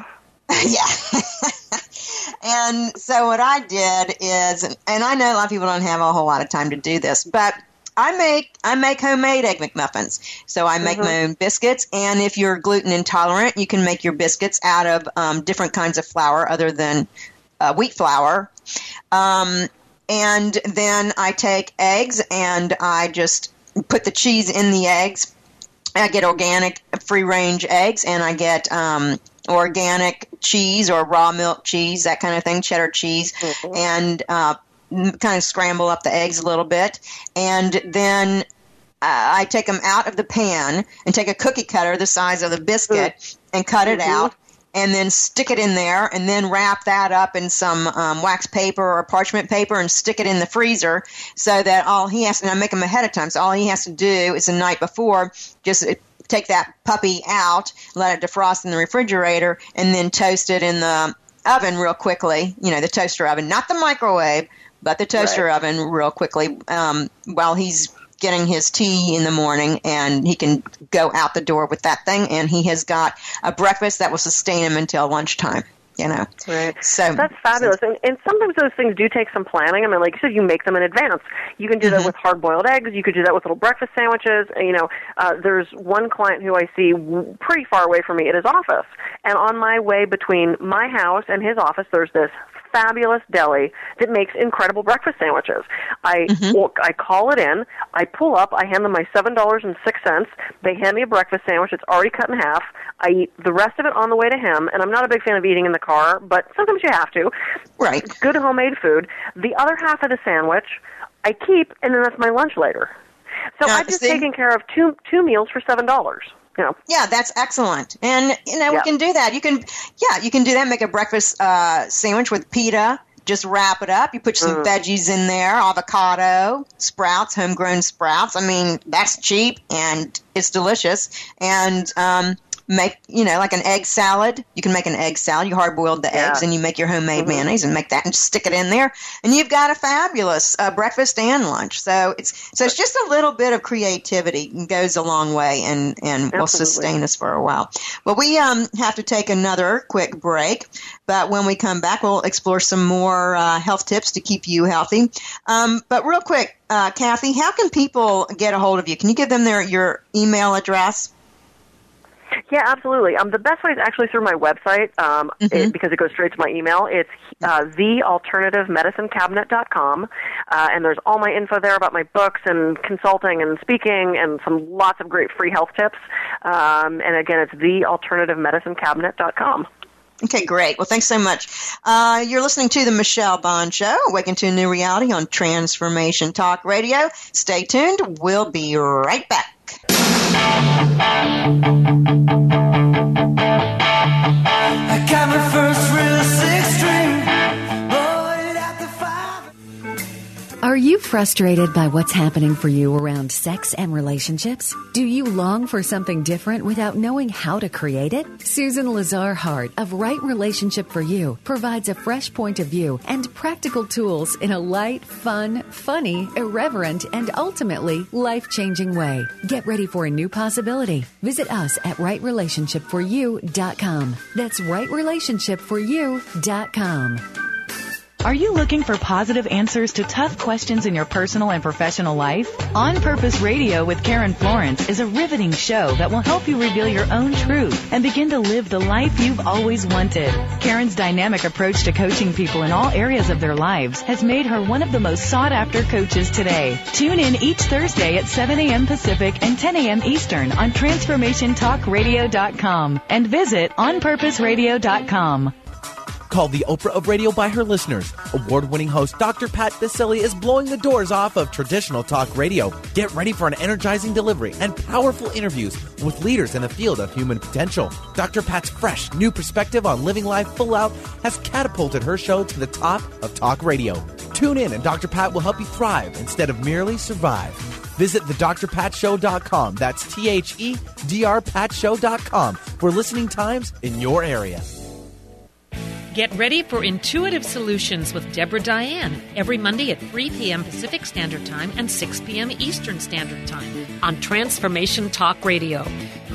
Yeah. And so what I did is, and I know a lot of people don't have a whole lot of time to do this, but I make I make homemade Egg McMuffins. So I make mm-hmm. my own biscuits, and if you're gluten intolerant, you can make your biscuits out of um, different kinds of flour other than uh, wheat flour. Um, and then I take eggs and I just put the cheese in the eggs. I get organic free-range eggs, and I get um, organic cheese or raw milk cheese, that kind of thing, cheddar cheese, mm-hmm. and uh, kind of scramble up the eggs a little bit. And then uh, I take them out of the pan and take a cookie cutter the size of the biscuit mm-hmm. and cut it mm-hmm. out, and then stick it in there, and then wrap that up in some um, wax paper or parchment paper and stick it in the freezer so that all he has to, and I make them ahead of time, so all he has to do is the night before just take that puppy out, let it defrost in the refrigerator, and then toast it in the oven real quickly, you know, the toaster oven, not the microwave, but the toaster right. oven real quickly um, while he's getting his tea in the morning, and he can go out the door with that thing, and he has got a breakfast that will sustain him until lunchtime. You know, right? So that's fabulous, and, and sometimes those things do take some planning. I mean, like you said, you make them in advance. You can do mm-hmm. that with hard-boiled eggs. You could do that with little breakfast sandwiches. You know, uh, there's one client who I see pretty far away from me at his office, and on my way between my house and his office, there's this fabulous deli that makes incredible breakfast sandwiches. I mm-hmm. well, I call it in, I pull up, I hand them my seven dollars and six cents. They hand me a breakfast sandwich. It's already cut in half. I eat the rest of it on the way to him, and I'm not a big fan of eating in the car, but sometimes you have to. Right. It's good homemade food. The other half of the sandwich I keep, and then that's my lunch later. So now, I've just see, taken care of two two meals for seven dollars. You know. Yeah, that's excellent. And, you know, yeah. we can do that. You can, yeah, you can do that, make a breakfast uh, sandwich with pita. Just wrap it up. You put some mm. veggies in there, avocado, sprouts, homegrown sprouts. I mean, that's cheap and it's delicious. And um, make, you know, like an egg salad. You can make an egg salad. You hard-boiled the yeah. eggs, and you make your homemade mm-hmm. mayonnaise and make that and stick it in there. And you've got a fabulous uh, breakfast and lunch. So it's so it's just a little bit of creativity goes a long way and, and will sustain us for a while. Well, we um, have to take another quick break. But when we come back, we'll explore some more uh, health tips to keep you healthy. Um, but real quick, uh, Kathy, how can people get a hold of you? Can you give them their your email address? Yeah, absolutely. Um, the best way is actually through my website um, mm-hmm. it, because it goes straight to my email. It's uh, the alternative medicine cabinet dot com, uh, and there's all my info there about my books and consulting and speaking and some lots of great free health tips. Um, and again, it's the alternative medicine cabinet dot com. Okay, great. Well, thanks so much. Uh, you're listening to The Michelle Bond Show, Awaken to a New Reality on Transformation Talk Radio. Stay tuned. We'll be right back. I got my first real six string. Are you frustrated by what's happening for you around sex and relationships? Do you long for something different without knowing how to create it? Susan Lazar Hart of Right Relationship for You provides a fresh point of view and practical tools in a light, fun, funny, irreverent, and ultimately life-changing way. Get ready for a new possibility. Visit us at right relationship for you dot com. That's right relationship for you dot com. Are you looking for positive answers to tough questions in your personal and professional life? On Purpose Radio with Karen Florence is a riveting show that will help you reveal your own truth and begin to live the life you've always wanted. Karen's dynamic approach to coaching people in all areas of their lives has made her one of the most sought-after coaches today. Tune in each Thursday at seven a.m. Pacific and ten a.m. Eastern on transformation talk radio dot com and visit on purpose radio dot com. Called the Oprah of radio by her listeners, award-winning host Doctor Pat Baccili is blowing the doors off of traditional talk radio. Get ready for an energizing delivery and powerful interviews with leaders in the field of human potential. Doctor Pat's fresh, new perspective on living life full out has catapulted her show to the top of talk radio. Tune in and Doctor Pat will help you thrive instead of merely survive. Visit the dr pat show dot com. That's T H E D R pat show dot com for listening times in your area. Get ready for Intuitive Solutions with Deborah Diane every Monday at three p.m. Pacific Standard Time and six p.m. Eastern Standard Time on Transformation Talk Radio.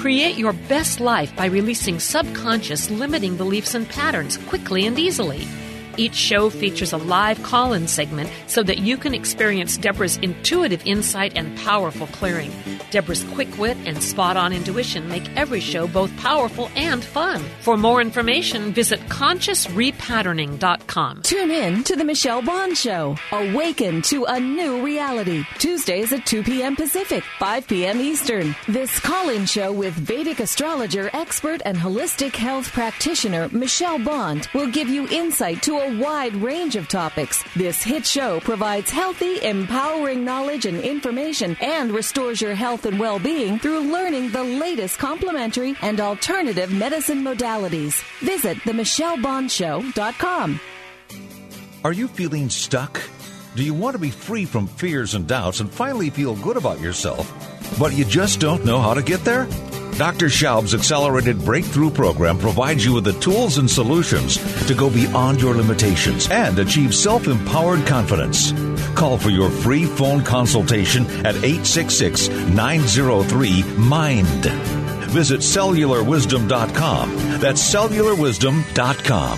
Create your best life by releasing subconscious limiting beliefs and patterns quickly and easily. Each show features a live call-in segment so that you can experience Deborah's intuitive insight and powerful clearing. Deborah's quick wit and spot-on intuition make every show both powerful and fun. For more information, visit conscious repatterning dot com. Tune in to The Michelle Bond Show. Awaken to a new reality. Tuesdays at two p.m. Pacific, five p.m. Eastern. This call-in show with Vedic astrologer, expert, and holistic health practitioner Michelle Bond will give you insight to a wide range of topics. This hit show provides healthy, empowering knowledge and information and restores your health and well-being through learning the latest complementary and alternative medicine modalities. Visit the michelle bond show dot com. Are you feeling stuck? Do you want to be free from fears and doubts and finally feel good about yourself, but you just don't know how to get there? Doctor Schaub's Accelerated Breakthrough Program provides you with the tools and solutions to go beyond your limitations and achieve self-empowered confidence. Call for your free phone consultation at eight six six, nine zero three, MIND. Visit cellular wisdom dot com. That's cellular wisdom dot com.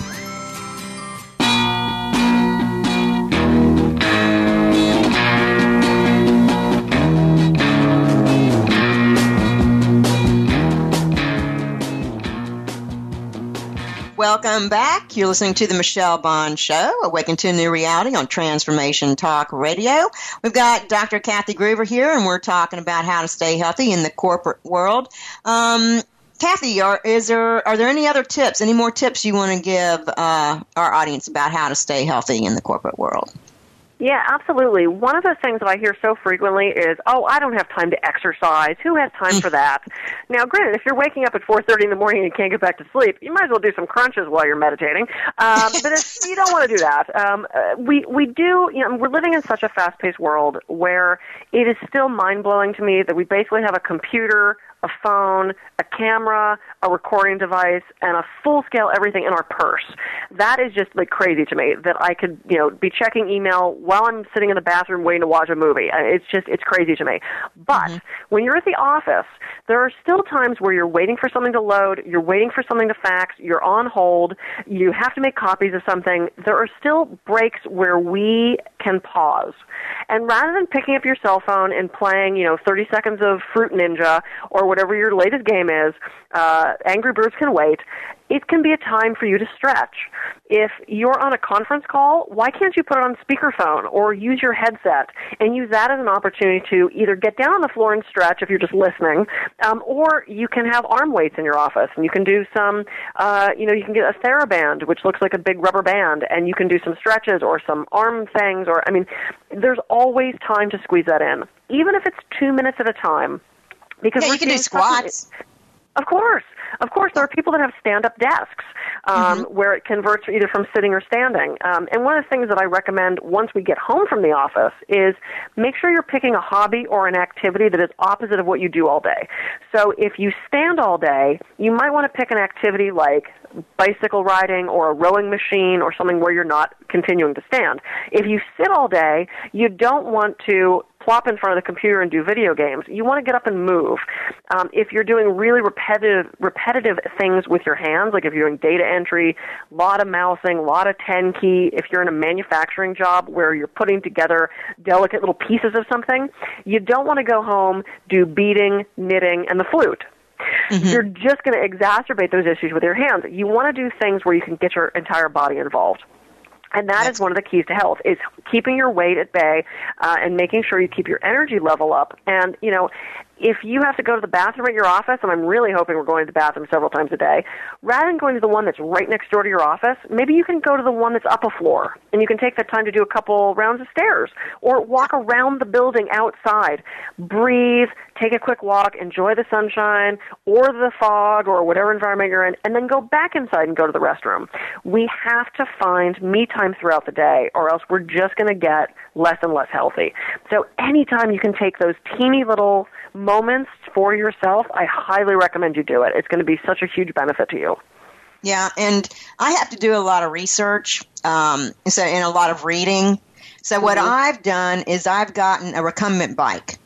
Welcome back. You're listening to the Michelle Bond Show, Awaken to a New Reality on Transformation Talk Radio. We've got Doctor Kathy Gruber here, and we're talking about how to stay healthy in the corporate world. Um, Kathy, are, is there are there any other tips, any more tips you want to give uh, our audience about how to stay healthy in the corporate world? Yeah, absolutely. One of the things that I hear so frequently is, oh, I don't have time to exercise. Who has time for that? Now, granted, if you're waking up at four thirty in the morning and you can't get back to sleep, you might as well do some crunches while you're meditating. Um, but if you don't want to do that, um, uh, we, we do, you know, we're living in such a fast-paced world where it is still mind-blowing to me that we basically have a computer, a phone, a camera, a recording device, and a full-scale everything in our purse. That is just like crazy to me that I could, you know, be checking email while I'm sitting in the bathroom waiting to watch a movie. It's just, it's crazy to me. But mm-hmm. when you're at the office, there are still times where you're waiting for something to load, you're waiting for something to fax, you're on hold, you have to make copies of something. There are still breaks where we can pause. And rather than picking up your cell phone and playing, you know, thirty seconds of Fruit Ninja or whatever your latest game is, uh, Angry Birds can wait, it can be a time for you to stretch. If you're on a conference call, why can't you put it on speakerphone or use your headset and use that as an opportunity to either get down on the floor and stretch if you're just listening, um, or you can have arm weights in your office and you can do some, uh, you know, you can get a TheraBand, which looks like a big rubber band, and you can do some stretches or some arm things, or, I mean, there's always time to squeeze that in, even if it's two minutes at a time. Because yeah, we're you can do squats. Of course. Of course, there are people that have stand-up desks um, mm-hmm. where it converts either from sitting or standing. Um, and one of the things that I recommend once we get home from the office is make sure you're picking a hobby or an activity that is opposite of what you do all day. So if you stand all day, you might want to pick an activity like bicycle riding or a rowing machine or something where you're not continuing to stand. If you sit all day, you don't want to plop in front of the computer and do video games. You want to get up and move. Um, if you're doing really repetitive repetitive things with your hands, like if you're doing data entry, a lot of mousing, a lot of ten key, if you're in a manufacturing job where you're putting together delicate little pieces of something, you don't want to go home, do beading, knitting, and the flute. Mm-hmm. You're just going to exacerbate those issues with your hands. You want to do things where you can get your entire body involved. And that is one of the keys to health, is keeping your weight at bay uh, and making sure you keep your energy level up. And, you know, if you have to go to the bathroom at your office, and I'm really hoping we're going to the bathroom several times a day, rather than going to the one that's right next door to your office, maybe you can go to the one that's up a floor, and you can take that time to do a couple rounds of stairs, or walk around the building outside. Breathe, take a quick walk, enjoy the sunshine, or the fog, or whatever environment you're in, and then go back inside and go to the restroom. We have to find me time throughout the day, or else we're just going to get less and less healthy. So anytime you can take those teeny little moments for yourself, I highly recommend you do it. It's going to be such a huge benefit to you. Yeah, and I have to do a lot of research um, so, and a lot of reading. So mm-hmm. what I've done is I've gotten a recumbent bike.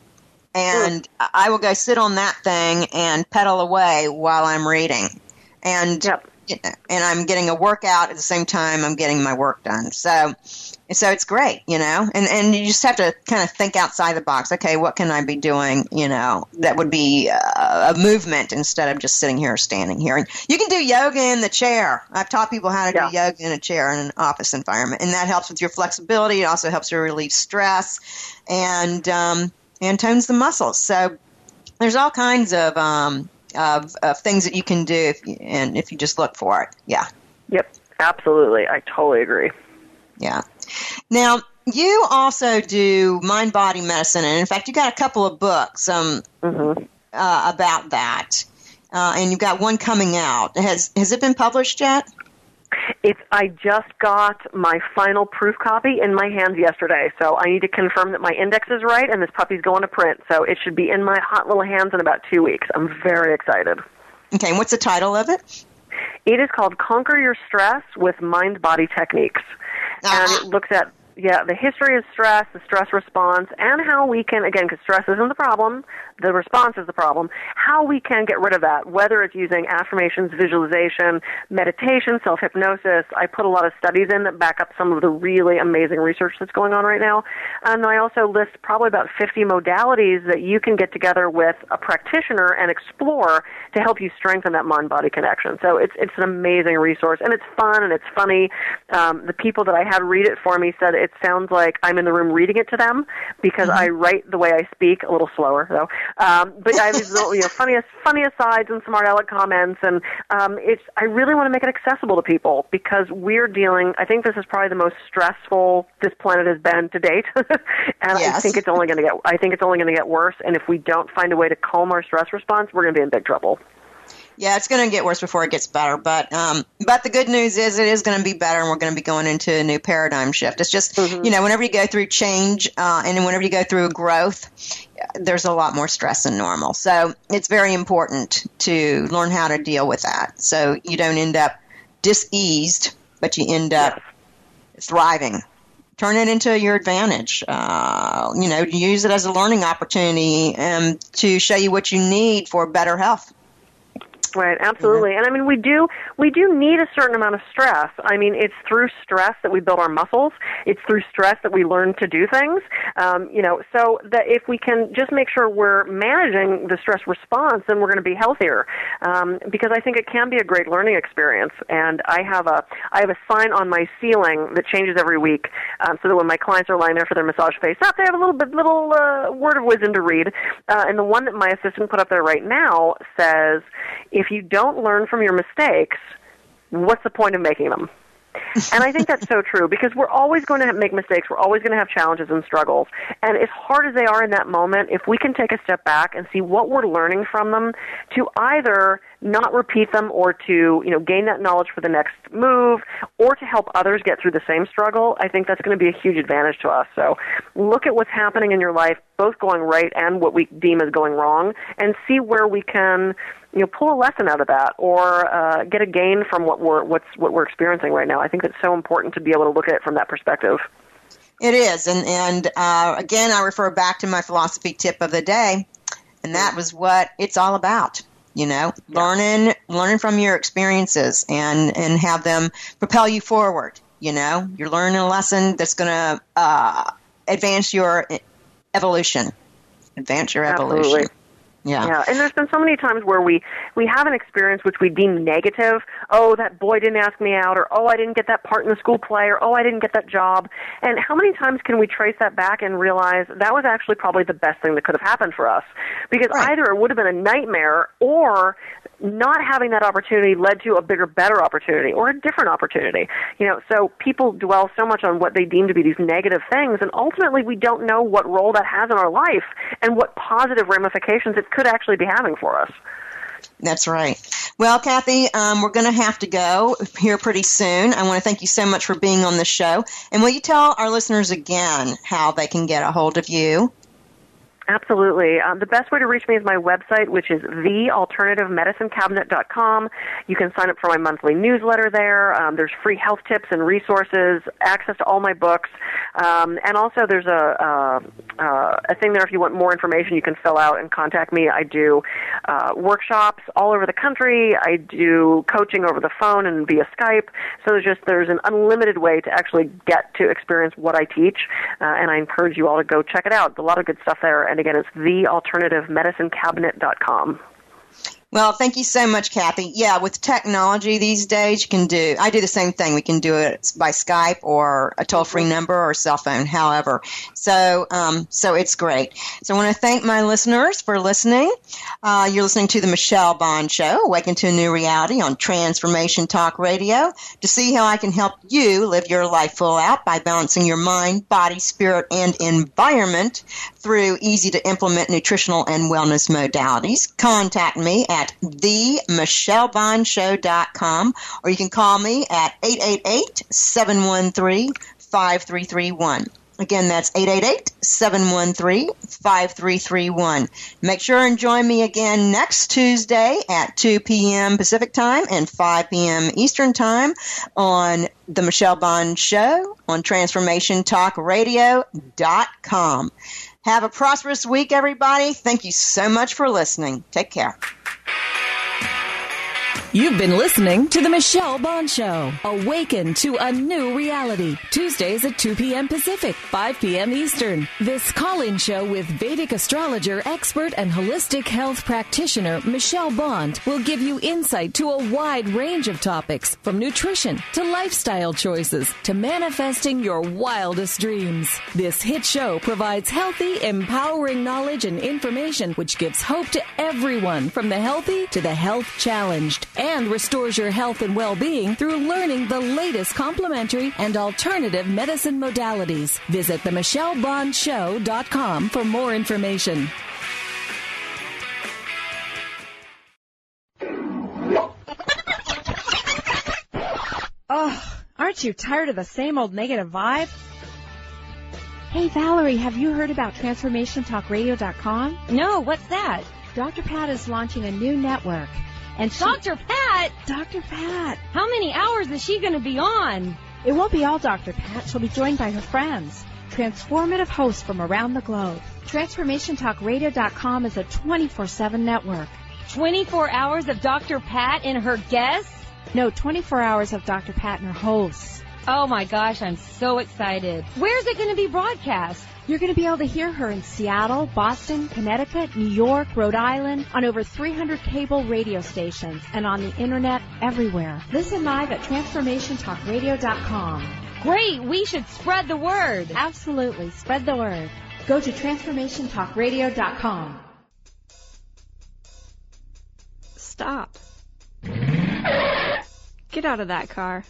and mm. I will go sit on that thing and pedal away while I'm reading. And yep. and I'm getting a workout at the same time I'm getting my work done. So so it's great, you know. And and you just have to kind of think outside the box. Okay, what can I be doing, you know, that would be a, a movement instead of just sitting here or standing here. And you can do yoga in the chair. I've taught people how to yeah. do yoga in a chair in an office environment. And that helps with your flexibility. It also helps you relieve stress and um, and tones the muscles. So there's all kinds of um, Of, of things that you can do if you, and if you just look for it. Yeah. Yep. Absolutely. I totally agree. Yeah. Now, you also do mind-body medicine, and in fact, you got a couple of books um, mm-hmm. uh, about that, uh, and you've got one coming out. Has has it been published yet? It's. I just got my final proof copy in my hands yesterday, so I need to confirm that my index is right, and this puppy's going to print, so it should be in my hot little hands in about two weeks. I'm very excited. Okay, and what's the title of it? It is called Conquer Your Stress with Mind-Body Techniques, uh-huh. and it looks at yeah the history of stress, the stress response, and how we can, again, because stress isn't the problem, the response is the problem, how we can get rid of that, whether it's using affirmations, visualization, meditation, self-hypnosis. I put a lot of studies in that back up some of the really amazing research that's going on right now. And I also list probably about fifty modalities that you can get together with a practitioner and explore to help you strengthen that mind-body connection. So it's it's an amazing resource, and it's fun, and it's funny. Um, the people that I had read it for me said it sounds like I'm in the room reading it to them because mm-hmm. I write the way I speak, a little slower, though. Um, but I have these little, you know, funniest, funniest sides and smart aleck comments, and um, it's. I really want to make it accessible to people because we're dealing. I think this is probably the most stressful this planet has been to date, and yes. I think it's only going to get. I think it's only going to get worse. And if we don't find a way to calm our stress response, we're going to be in big trouble. Yeah, it's going to get worse before it gets better. But um, but the good news is it is going to be better, and we're going to be going into a new paradigm shift. It's just, mm-hmm. you know, whenever you go through change uh, and whenever you go through growth, there's a lot more stress than normal. So it's very important to learn how to deal with that so you don't end up diseased, but you end up yes. thriving. Turn it into your advantage. Uh, you know, use it as a learning opportunity um, to show you what you need for better health. Right, absolutely. Mm-hmm. And I mean, we do we do need a certain amount of stress. I mean, it's through stress that we build our muscles. It's through stress that we learn to do things. Um, you know, so that if we can just make sure we're managing the stress response, then we're going to be healthier. Um, because I think it can be a great learning experience. And I have a I have a sign on my ceiling that changes every week, um, so that when my clients are lying there for their massage face up, they have a little bit little uh, word of wisdom to read. Uh, and the one that my assistant put up there right now says, if you don't learn from your mistakes, what's the point of making them? And I think that's so true because we're always going to make mistakes. We're always going to have challenges and struggles. And as hard as they are in that moment, if we can take a step back and see what we're learning from them to either not repeat them or to, you know, gain that knowledge for the next move or to help others get through the same struggle, I think that's going to be a huge advantage to us. So look at what's happening in your life, both going right and what we deem as going wrong, and see where we can, you know, pull a lesson out of that or uh, get a gain from what we're what's what we're experiencing right now. I think it's so important to be able to look at it from that perspective. It is, and and uh, again, I refer back to my philosophy tip of the day, and that was what it's all about. You know, yeah. learning learning from your experiences and and have them propel you forward. You know, you're learning a lesson that's going to uh, advance your evolution. Advance your evolution. Absolutely. Yeah. Yeah. And there's been so many times where we, we have an experience which we deem negative. Oh, that boy didn't ask me out, or oh, I didn't get that part in the school play, or oh, I didn't get that job. And how many times can we trace that back and realize that was actually probably the best thing that could have happened for us? Because right. either it would have been a nightmare or not having that opportunity led to a bigger, better opportunity or a different opportunity. You know, so people dwell so much on what they deem to be these negative things, and ultimately we don't know what role that has in our life and what positive ramifications it could actually be having for us. That's right. Well, Kathy, um, we're going to have to go here pretty soon. I want to thank you so much for being on the show. And will you tell our listeners again how they can get a hold of you? Absolutely. Um, the best way to reach me is my website, which is the alternative medicine cabinet dot com. You can sign up for my monthly newsletter there. Um, there's free health tips and resources, access to all my books, um, and also there's a, a, a thing there if you want more information you can fill out and contact me. I do uh, workshops all over the country. I do coaching over the phone and via Skype. So there's just there's an unlimited way to actually get to experience what I teach, uh, and I encourage you all to go check it out. A lot of good stuff there. And again, it's the alternative medicine cabinet dot com. Well, thank you so much, Kathy. Yeah, with technology these days, you can do, I do the same thing. We can do it by Skype or a toll-free number or cell phone, however. So, um, so it's great. So I want to thank my listeners for listening. Uh, you're listening to the Michelle Bond Show, Awaken to a New Reality on Transformation Talk Radio. To see how I can help you live your life full out by balancing your mind, body, spirit, and environment through easy-to-implement nutritional and wellness modalities, contact me at at the michelle bond show dot com, or you can call me at eight eight eight, seven one three, five three three one. Again, that's eight eight eight, seven one three, five three three one. Make sure and join me again next Tuesday at two p.m. Pacific Time and five p.m. Eastern Time on The Michelle Bond Show on transformation talk radio dot com. Have a prosperous week, everybody. Thank you so much for listening. Take care. You've been listening to The Michelle Bond Show. Awaken to a new reality. Tuesdays at two p.m. Pacific, five p.m. Eastern. This call-in show with Vedic astrologer, expert, and holistic health practitioner Michelle Bond will give you insight to a wide range of topics, from nutrition to lifestyle choices to manifesting your wildest dreams. This hit show provides healthy, empowering knowledge and information which gives hope to everyone, from the healthy to the health challenged, and restores your health and well-being through learning the latest complementary and alternative medicine modalities. Visit the michelle bond show dot com for more information. Oh, aren't you tired of the same old negative vibe? Hey, Valerie, have you heard about transformation talk radio dot com? No, what's that? Doctor Pat is launching a new network. And she, Doctor Pat? Doctor Pat. How many hours is she going to be on? It won't be all Doctor Pat. She'll be joined by her friends, transformative hosts from around the globe. transformation talk radio dot com is a twenty-four seven network. twenty-four hours of Doctor Pat and her guests? No, twenty-four hours of Doctor Pat and her hosts. Oh my gosh, I'm so excited. Where's it going to be broadcast? You're going to be able to hear her in Seattle, Boston, Connecticut, New York, Rhode Island, on over three hundred cable radio stations, and on the internet everywhere. Listen live at transformation talk radio dot com. Great! We should spread the word. Absolutely. Spread the word. Go to transformation talk radio dot com. Stop. Get out of that car.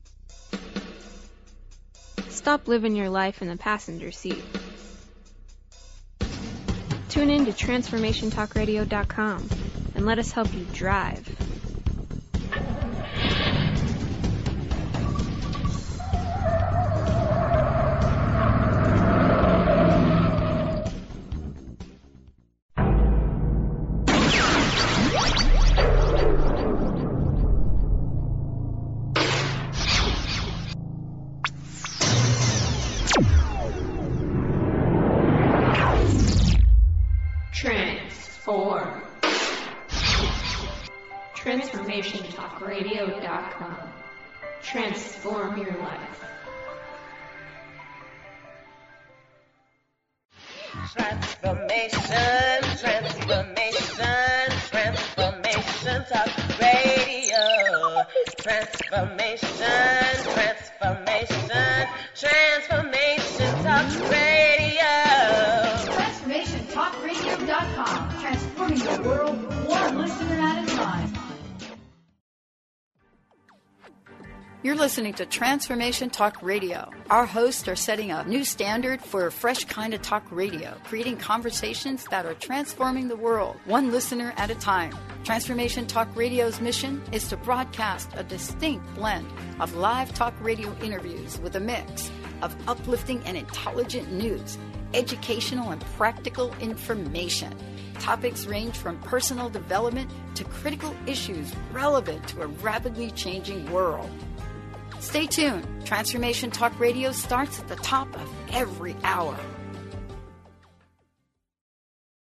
Stop living your life in the passenger seat. Tune in to transformation talk radio dot com and let us help you drive. Transform. transformation talk radio dot com. Transform your life. Transformation, transformation, transformation talk radio. Transformation, transformation, transformation talk radio. transformation talk radio dot com. Transforming the world one listener at a time. You're listening to Transformation Talk Radio. Our hosts are setting a new standard for a fresh kind of talk radio, creating conversations that are transforming the world, one listener at a time. Transformation Talk Radio's mission is to broadcast a distinct blend of live talk radio interviews with a mix of uplifting and intelligent news, educational and practical information. Topics range from personal development to critical issues relevant to a rapidly changing world. Stay tuned. Transformation Talk Radio starts at the top of every hour.